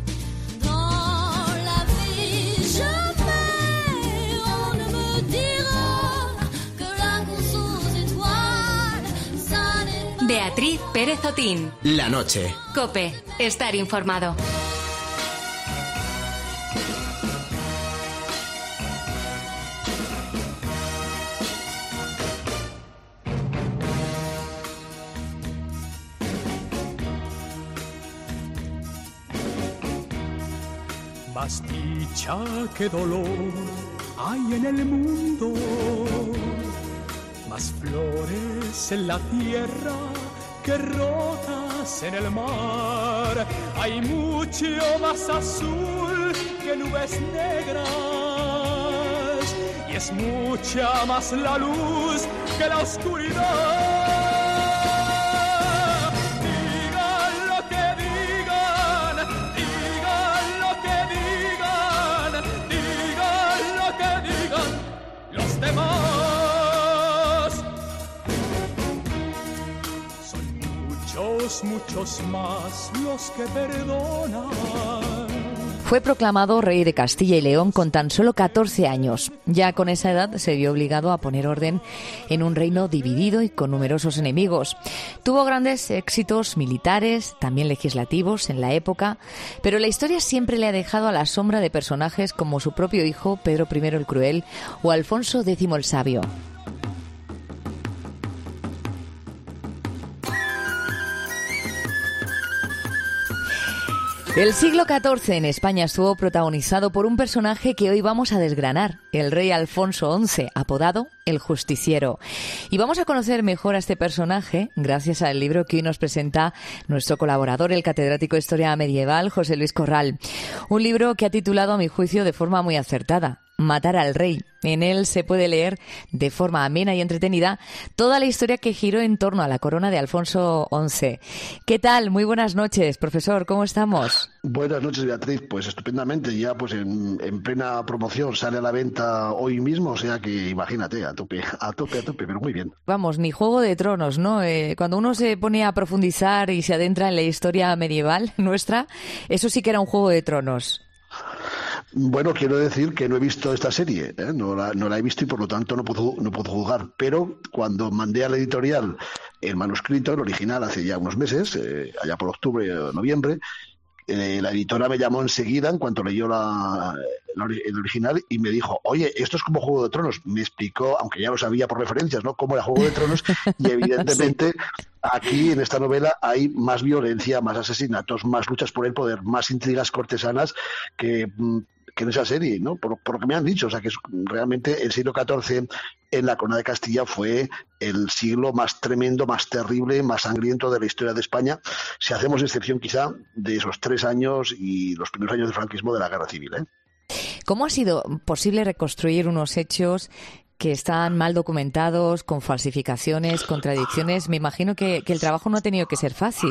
Beatriz Pérez Otín. La noche. COPE. Estar informado. Más dicha que dolor hay en el mundo, más flores en la tierra que rosas en el mar. Hay mucho más azul que nubes negras y es mucha más la luz que la oscuridad. Muchos más los que perdonan. Fue proclamado rey de Castilla y León con tan solo catorce años. Ya con esa edad se vio obligado a poner orden en un reino dividido y con numerosos enemigos. Tuvo grandes éxitos militares, también legislativos en la época, pero la historia siempre le ha dejado a la sombra de personajes como su propio hijo, Pedro primero el Cruel, o Alfonso décimo el Sabio. El siglo catorce en España estuvo protagonizado por un personaje que hoy vamos a desgranar, el rey Alfonso once, apodado El Justiciero. Y vamos a conocer mejor a este personaje gracias al libro que hoy nos presenta nuestro colaborador, el catedrático de Historia Medieval, José Luis Corral. Un libro que ha titulado, a mi juicio, de forma muy acertada, Matar al Rey. En él se puede leer de forma amena y entretenida toda la historia que giró en torno a la corona de Alfonso once. ¿Qué tal? Muy buenas noches, profesor. ¿Cómo estamos? Buenas noches, Beatriz. Pues estupendamente. Ya pues en, en plena promoción, sale a la venta hoy mismo, o sea que imagínate, a tope, a tope, a tope, pero muy bien. Vamos, ni Juego de Tronos, ¿no? Eh, cuando uno se pone a profundizar y se adentra en la historia medieval nuestra, eso sí que era un Juego de Tronos. Bueno, quiero decir que no he visto esta serie, ¿eh? no, la, no la he visto y por lo tanto no puedo, no puedo juzgar. Pero cuando mandé a la editorial el manuscrito, el original, hace ya unos meses, eh, allá por octubre o noviembre, eh, la editora me llamó enseguida en cuanto leyó la, la, el original y me dijo, oye, esto es como Juego de Tronos. Me explicó, aunque ya lo sabía por referencias, ¿no?, cómo era Juego de Tronos y evidentemente sí. Aquí en esta novela hay más violencia, más asesinatos, más luchas por el poder, más intrigas cortesanas que... que en esa serie, ¿no? Por, por lo que me han dicho, o sea, que es, realmente el siglo catorce en la corona de Castilla fue el siglo más tremendo, más terrible, más sangriento de la historia de España, si hacemos excepción quizá de esos tres años y los primeros años del franquismo de la Guerra Civil, ¿eh? ¿Cómo ha sido posible reconstruir unos hechos que están mal documentados, con falsificaciones, contradicciones? Me imagino que, que el trabajo no ha tenido que ser fácil.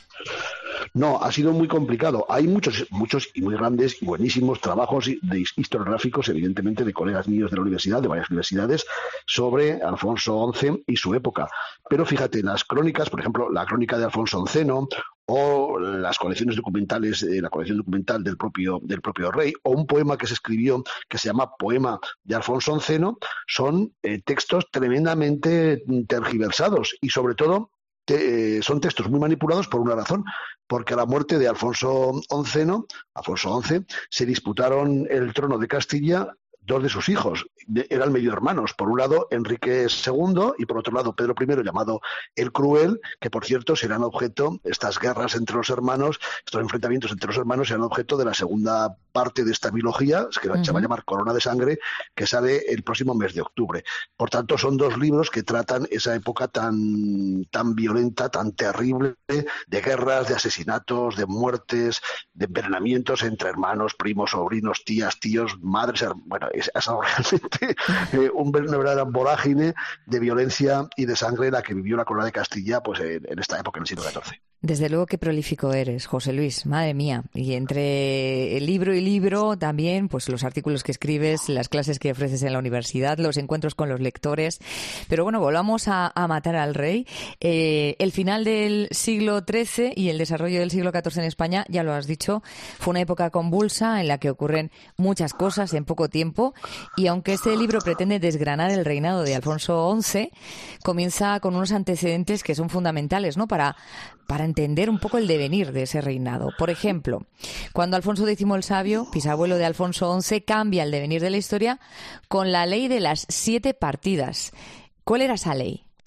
No, ha sido muy complicado. Hay muchos, muchos y muy grandes y buenísimos trabajos de historiográficos, evidentemente, de colegas míos de la universidad, de varias universidades, sobre Alfonso once y su época. Pero fíjate, las crónicas, por ejemplo, la crónica de Alfonso once o las colecciones documentales, eh, la colección documental del propio, del propio rey, o un poema que se escribió que se llama Poema de Alfonso once, son eh, textos tremendamente tergiversados y, sobre todo, Te, son textos muy manipulados por una razón, porque a la muerte de Alfonso once, ¿no? Alfonso once, se disputaron el trono de Castilla dos de sus hijos, de, eran medio hermanos, por un lado Enrique segundo y por otro lado Pedro primero, llamado el Cruel, que por cierto serán objeto, estas guerras entre los hermanos, estos enfrentamientos entre los hermanos serán objeto de la segunda parte de esta trilogía, que uh-huh. se va a llamar Corona de Sangre, que sale el próximo mes de octubre. Por tanto, son dos libros que tratan esa época tan, tan violenta, tan terrible, de guerras, de asesinatos, de muertes, de envenenamientos entre hermanos, primos, sobrinos, tías, tíos, madres, bueno, es, es realmente eh, un, una verdadera vorágine de violencia y de sangre la que vivió la Corona de Castilla pues en, en esta época, en el siglo catorce. Desde luego qué prolífico eres, José Luis, madre mía. Y entre el libro y libro también, pues los artículos que escribes, las clases que ofreces en la universidad, los encuentros con los lectores. Pero bueno, volvamos a, a Matar al Rey. Eh, el final del siglo trece y el desarrollo del siglo catorce en España, ya lo has dicho, fue una época convulsa en la que ocurren muchas cosas en poco tiempo. Y aunque este libro pretende desgranar el reinado de Alfonso once, comienza con unos antecedentes que son fundamentales, ¿no?, para... para entender un poco el devenir de ese reinado. Por ejemplo, cuando Alfonso décimo el Sabio, bisabuelo de Alfonso once, cambia el devenir de la historia con la ley de las siete partidas. ¿Cuál era esa ley?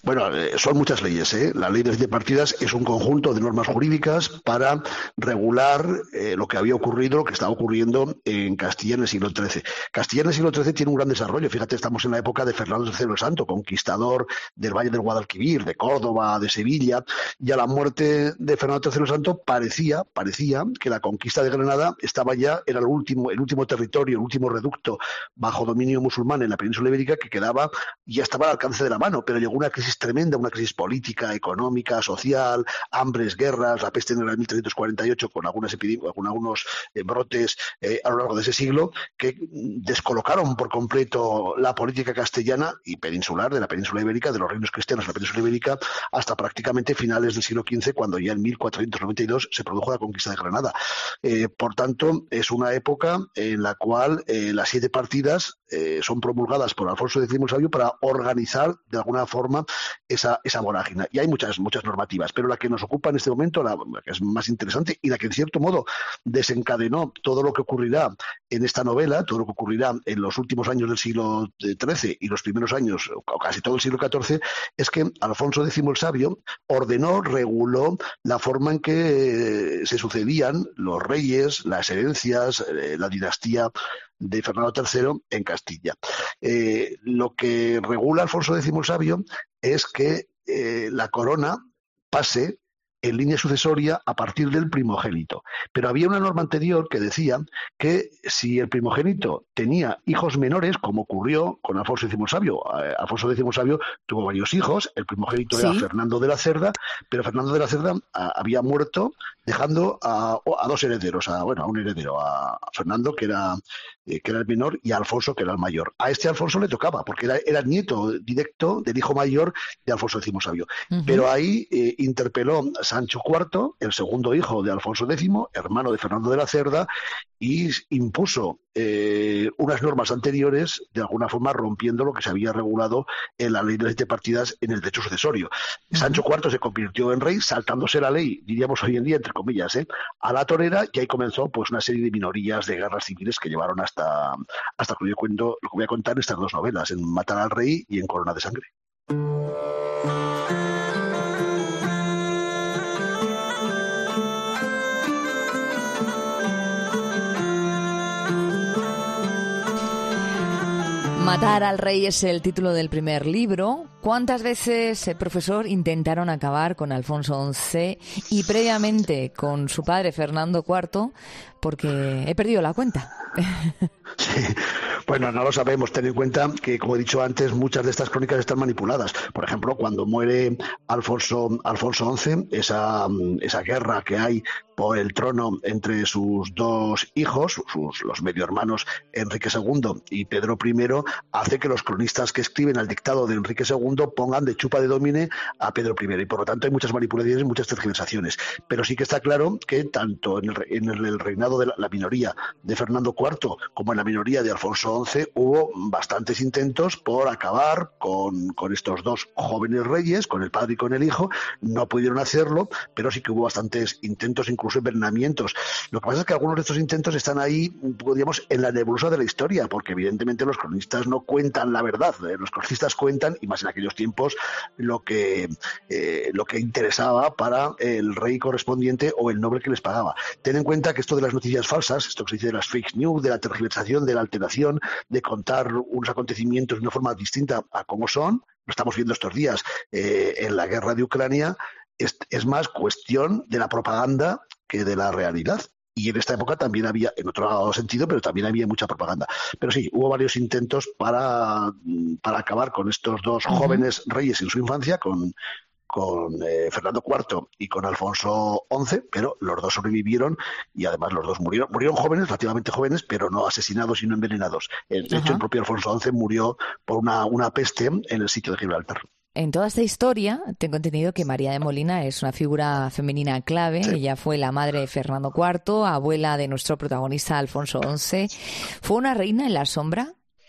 Bueno, eh, son muchas leyes. ¿eh? La ley de siete partidas es un conjunto de normas jurídicas para regular eh, lo que había ocurrido, lo que estaba ocurriendo en Castilla en el siglo trece. Castilla en el siglo trece tiene un gran desarrollo. Fíjate, estamos en la época de Fernando tercero el Santo, conquistador del Valle del Guadalquivir, de Córdoba, de Sevilla, y a la muerte de Fernando tercero el Santo parecía, parecía que la conquista de Granada estaba ya, era el último, el último territorio, el último reducto bajo dominio musulmán en la península ibérica que quedaba, ya estaba al alcance de la mano, pero llegó una crisis tremenda, una crisis política, económica, social, hambres, guerras, la peste negra de mil trescientos cuarenta y ocho con algunas epidemias, con algunos eh, brotes eh, a lo largo de ese siglo que descolocaron por completo la política castellana y peninsular de la península ibérica, de los reinos cristianos de la península ibérica, hasta prácticamente finales del siglo quince, cuando ya en mil cuatrocientos noventa y dos se produjo la conquista de Granada. Eh, por tanto, es una época en la cual eh, las siete partidas eh, son promulgadas por Alfonso X el Sabio para organizar de alguna forma esa, esa vorágine. Y hay muchas, muchas normativas, pero la que nos ocupa en este momento, la que es más interesante y la que en cierto modo desencadenó todo lo que ocurrirá en esta novela, todo lo que ocurrirá en los últimos años del siglo trece y los primeros años, o casi todo el siglo catorce, es que Alfonso X el Sabio ordenó, reguló la forma en que se sucedían los reyes, las herencias, eh, la dinastía de Fernando tercero en Castilla. Eh, lo que regula Alfonso X el Sabio es que eh, la corona pase en línea sucesoria a partir del primogénito. Pero había una norma anterior que decía que si el primogénito tenía hijos menores, como ocurrió con Alfonso X el Sabio, eh, Alfonso X el Sabio tuvo varios hijos, el primogénito ¿Sí? era Fernando de la Cerda, pero Fernando de la Cerda a, había muerto dejando a, a dos herederos, a, bueno, a un heredero, a Fernando, que era, eh, que era el menor, y a Alfonso, que era el mayor. A este Alfonso le tocaba, porque era, era nieto directo del hijo mayor de Alfonso X el Sabio. Uh-huh. Pero ahí eh, interpeló Sancho cuarto, el segundo hijo de Alfonso X, hermano de Fernando de la Cerda, y impuso eh, unas normas anteriores, de alguna forma rompiendo lo que se había regulado en la ley de siete partidas en el derecho sucesorio. Uh-huh. Sancho cuarto se convirtió en rey, saltándose la ley, diríamos hoy en día, entre comillas, ¿eh? a la torera, y ahí comenzó pues una serie de minorías, de guerras civiles que llevaron hasta, hasta lo que yo cuento, lo que voy a contar en estas dos novelas, en Matar al Rey y en Corona de Sangre. Matar al rey es el título del primer libro. ¿Cuántas veces, eh, profesor, intentaron acabar con Alfonso once y previamente con su padre Fernando cuarto? Porque he perdido la cuenta. Sí. Bueno, no lo sabemos. Ten en cuenta que, como he dicho antes, muchas de estas crónicas están manipuladas. Por ejemplo, cuando muere Alfonso Alfonso once, esa, esa guerra que hay por el trono entre sus dos hijos, sus, los medio hermanos Enrique segundo y Pedro primero, hace que los cronistas que escriben al dictado de Enrique segundo pongan de chupa de domine a Pedro primero. Y por lo tanto hay muchas manipulaciones y muchas tergiversaciones. Pero sí que está claro que tanto en el, en el reinado de la, la minoría de Fernando cuarto como en la minoría de Alfonso once hubo bastantes intentos por acabar con, con estos dos jóvenes reyes, con el padre y con el hijo. No pudieron hacerlo, pero sí que hubo bastantes intentos, incluso envenenamientos. Lo que pasa es que algunos de estos intentos están ahí, digamos, en la nebulosa de la historia, porque evidentemente los cronistas no cuentan la verdad. ¿eh? Los cronistas cuentan, y más en aquellos tiempos, lo que, eh, lo que interesaba para el rey correspondiente o el noble que les pagaba. Ten en cuenta que esto de las noticias falsas, esto que se dice de las fake news, de la tergiversación, de la alteración, de contar unos acontecimientos de una forma distinta a cómo son, lo estamos viendo estos días eh, en la guerra de Ucrania, es, es más cuestión de la propaganda que de la realidad. Y en esta época también había, en otro sentido, pero también había mucha propaganda. Pero sí, hubo varios intentos para, para acabar con estos dos uh-huh. jóvenes reyes en su infancia, con con eh, Fernando cuarto y con Alfonso once, pero los dos sobrevivieron y además los dos murieron. Murieron jóvenes, relativamente jóvenes, pero no asesinados sino envenenados. De hecho, uh-huh. el propio Alfonso once murió por una, una peste en el sitio de Gibraltar. En toda esta historia tengo entendido que María de Molina es una figura femenina clave. Sí. Ella fue la madre de Fernando cuarto, abuela de nuestro protagonista Alfonso once. ¿Fue una reina en la sombra?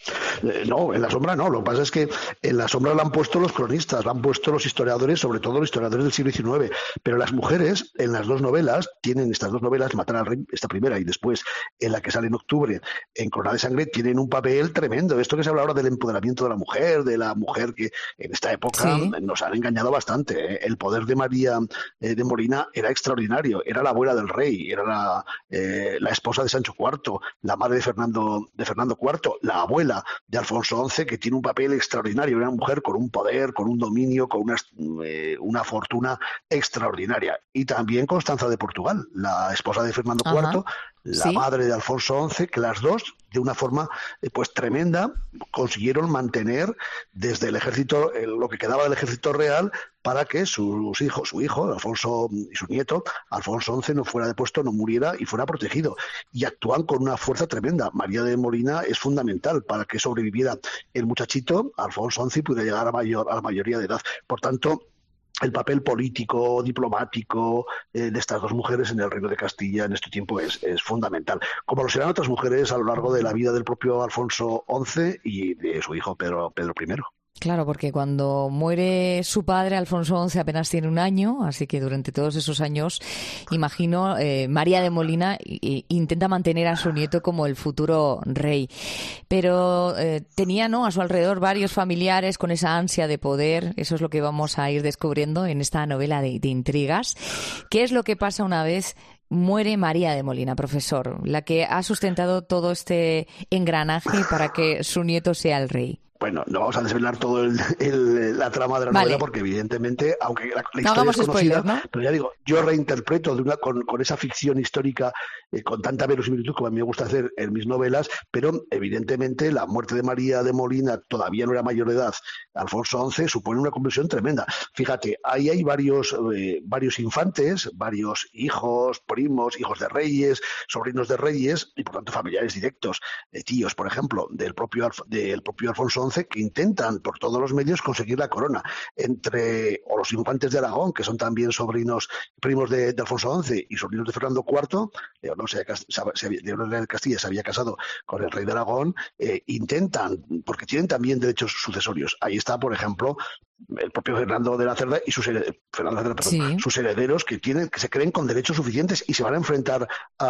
Eh, no, en la sombra no. Lo que pasa es que en la sombra la han puesto los cronistas, la han puesto los historiadores, sobre todo los historiadores del siglo diecinueve. Pero las mujeres, en las dos novelas, tienen estas dos novelas, Matar al Rey, esta primera, y después en la que sale en octubre, en Corona de Sangre, tienen un papel tremendo. Esto que se habla ahora del empoderamiento de la mujer, de la mujer que en esta época sí. nos han engañado bastante. ¿eh? El poder de María eh, de Molina era extraordinario. Era la abuela del rey, era la, eh, la esposa de Sancho cuarto, la madre de Fernando, de Fernando cuarto, la abuela de Alfonso once, que tiene un papel extraordinario. Era una mujer con un poder, con un dominio, con una, eh, una fortuna extraordinaria. Y también Constanza de Portugal, la esposa de Fernando Ajá. cuarto, la ¿Sí? madre de Alfonso once, que las dos, de una forma eh, pues tremenda, consiguieron mantener desde el ejército, eh, lo que quedaba del ejército real, para que sus hijos, su hijo, Alfonso y su nieto, Alfonso once, no fuera depuesto, no muriera y fuera protegido. Y actúan con una fuerza tremenda. María de Molina es fundamental para que sobreviviera el muchachito, Alfonso once, y pudiera llegar a, mayor, a la mayoría de edad. Por tanto, el papel político, diplomático eh, de estas dos mujeres en el Reino de Castilla en este tiempo es, es fundamental, como lo serán otras mujeres a lo largo de la vida del propio Alfonso once y de su hijo Pedro, Pedro primero. Claro, porque cuando muere su padre, Alfonso once, apenas tiene un año, así que durante todos esos años, imagino, eh, María de Molina eh, intenta mantener a su nieto como el futuro rey. Pero eh, tenía, ¿no?, a su alrededor varios familiares con esa ansia de poder. Eso es lo que vamos a ir descubriendo en esta novela de, de intrigas. ¿Qué es lo que pasa una vez muere María de Molina, profesor, la que ha sustentado todo este engranaje para que su nieto sea el rey? Bueno, no vamos a desvelar todo el, el, la trama de la vale. novela porque evidentemente, aunque la, la historia no es conocida, spoiler, ¿no? Pero ya digo, yo reinterpreto de una, con, con esa ficción histórica eh, con tanta verosimilitud como a mí me gusta hacer en mis novelas, pero evidentemente la muerte de María de Molina, todavía no era mayor de edad, Alfonso once, supone una conversión tremenda. Fíjate, ahí hay varios, eh, varios infantes, varios hijos, primos, hijos de reyes, sobrinos de reyes y por tanto familiares directos, eh, tíos, por ejemplo, del propio, del propio Alfonso once, que intentan por todos los medios conseguir la corona. Entre o los infantes de Aragón, que son también sobrinos, primos de, de Alfonso once y sobrinos de Fernando cuarto, Leonor, se había, se había, Leonor de Castilla se había casado con el rey de Aragón, eh, intentan, porque tienen también derechos sucesorios. Ahí está, por ejemplo, el propio Fernando de la Cerda y sus, hered- Fernando de la Cerda, perdón, sí. sus herederos que tienen, que se creen con derechos suficientes y se van a enfrentar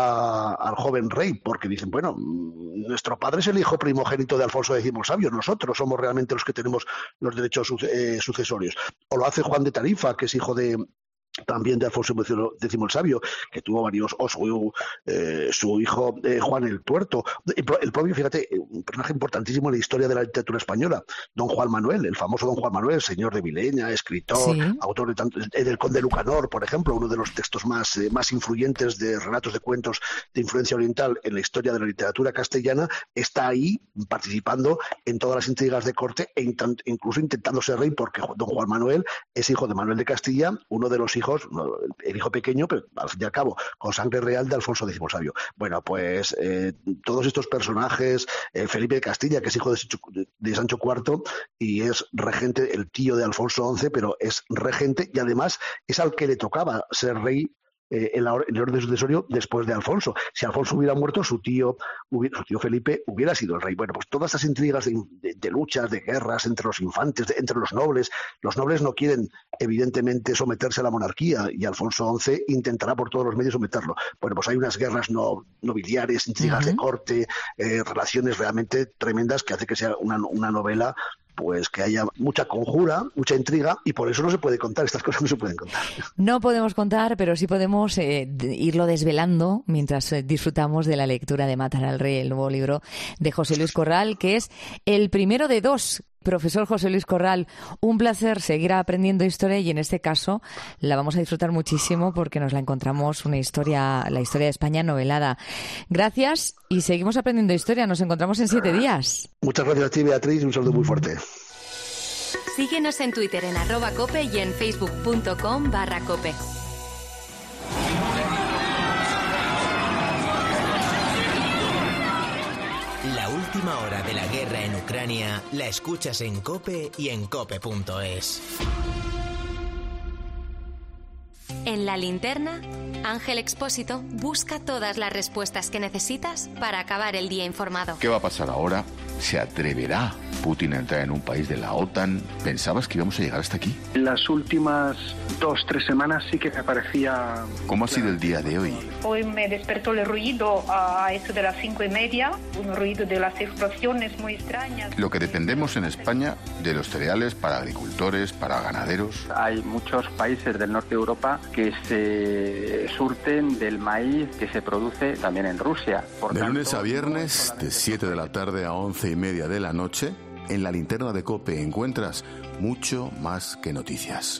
a, al joven rey, porque dicen, bueno, nuestro padre es el hijo primogénito de Alfonso X el Sabio, nosotros somos realmente los que tenemos los derechos eh, sucesorios. O lo hace Juan de Tarifa, que es hijo de también de Alfonso X el Sabio, que tuvo varios, o su, eh, su hijo eh, Juan el Tuerto, el, el propio, fíjate, un personaje importantísimo en la historia de la literatura española, don Juan Manuel, el famoso don Juan Manuel, señor de Vileña, escritor, sí. autor de tanto, eh, del Conde Lucanor, por ejemplo, uno de los textos más, eh, más influyentes de relatos de cuentos de influencia oriental en la historia de la literatura castellana, está ahí participando en todas las intrigas de corte e intant, incluso intentando ser rey, porque don Juan Manuel es hijo de Manuel de Castilla, uno de los hijos hijos, el hijo pequeño, pero al fin y al cabo, con sangre real de Alfonso X el Sabio. Bueno, pues eh, todos estos personajes, eh, Felipe de Castilla, que es hijo de, de, de Sancho cuarto y es regente, el tío de Alfonso once, pero es regente y además es al que le tocaba ser rey Eh, en, la, en el orden sucesorio después de Alfonso. Si Alfonso hubiera muerto, su tío, hubiera, su tío Felipe hubiera sido el rey. Bueno, pues todas estas intrigas de, de, de luchas, de guerras entre los infantes, de, entre los nobles. Los nobles no quieren, evidentemente, someterse a la monarquía y Alfonso once intentará por todos los medios someterlo. Bueno, pues hay unas guerras no, nobiliares, intrigas uh-huh. de corte, eh, relaciones realmente tremendas que hace que sea una, una novela pues que haya mucha conjura, mucha intriga, y por eso no se puede contar, estas cosas no se pueden contar. No podemos contar, pero sí podemos eh, irlo desvelando mientras eh, disfrutamos de la lectura de Matar al Rey, el nuevo libro de José Luis Corral, que es el primero de dos. Profesor José Luis Corral, un placer seguir aprendiendo historia y en este caso la vamos a disfrutar muchísimo porque nos la encontramos una historia, la historia de España novelada. Gracias y seguimos aprendiendo historia. Nos encontramos en siete días. Muchas gracias a ti, Beatriz, y un saludo muy fuerte. Síguenos en Twitter en arroba cope y en facebook.com barra cope. La última hora de la guerra en Ucrania la escuchas en COPE y en cope punto es. En La Linterna, Ángel Expósito busca todas las respuestas que necesitas para acabar el día informado. ¿Qué va a pasar ahora ¿Se atreverá Putin a entrar en un país de la OTAN? ¿Pensabas que íbamos a llegar hasta aquí? Las últimas dos, tres semanas sí que me parecía... ¿Cómo ha sido el día de hoy? Hoy me despertó el ruido a eso de las cinco y media, un ruido de las explosiones muy extrañas. Lo que dependemos en España de los cereales para agricultores, para ganaderos. Hay muchos países del norte de Europa que se surten del maíz que se produce también en Rusia. Por de tanto, lunes a viernes, de siete de la tarde a once y media de la noche, en la linterna de COPE encuentras mucho más que noticias.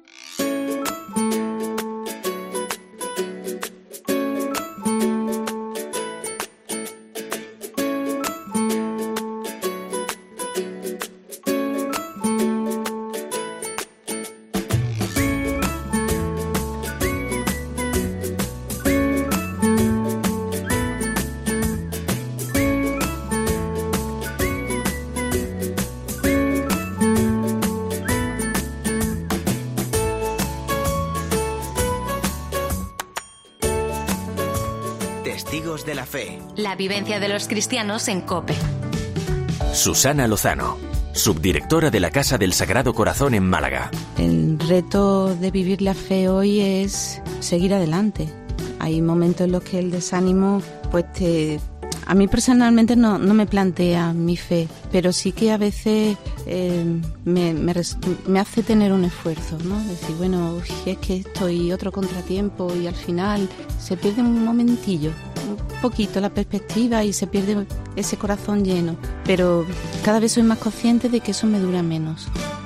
Testigos de la Fe. La vivencia de los cristianos en COPE. Susana Lozano, subdirectora de la Casa del Sagrado Corazón en Málaga. El reto de vivir la fe hoy es seguir adelante. Hay momentos en los que el desánimo, pues te... A mí personalmente no, no me plantea mi fe, pero sí que a veces eh, me, me, me hace tener un esfuerzo, ¿no? Decir, bueno, es que estoy otro contratiempo y al final se pierde un momentillo, un poquito la perspectiva y se pierde ese corazón lleno. Pero cada vez soy más consciente de que eso me dura menos.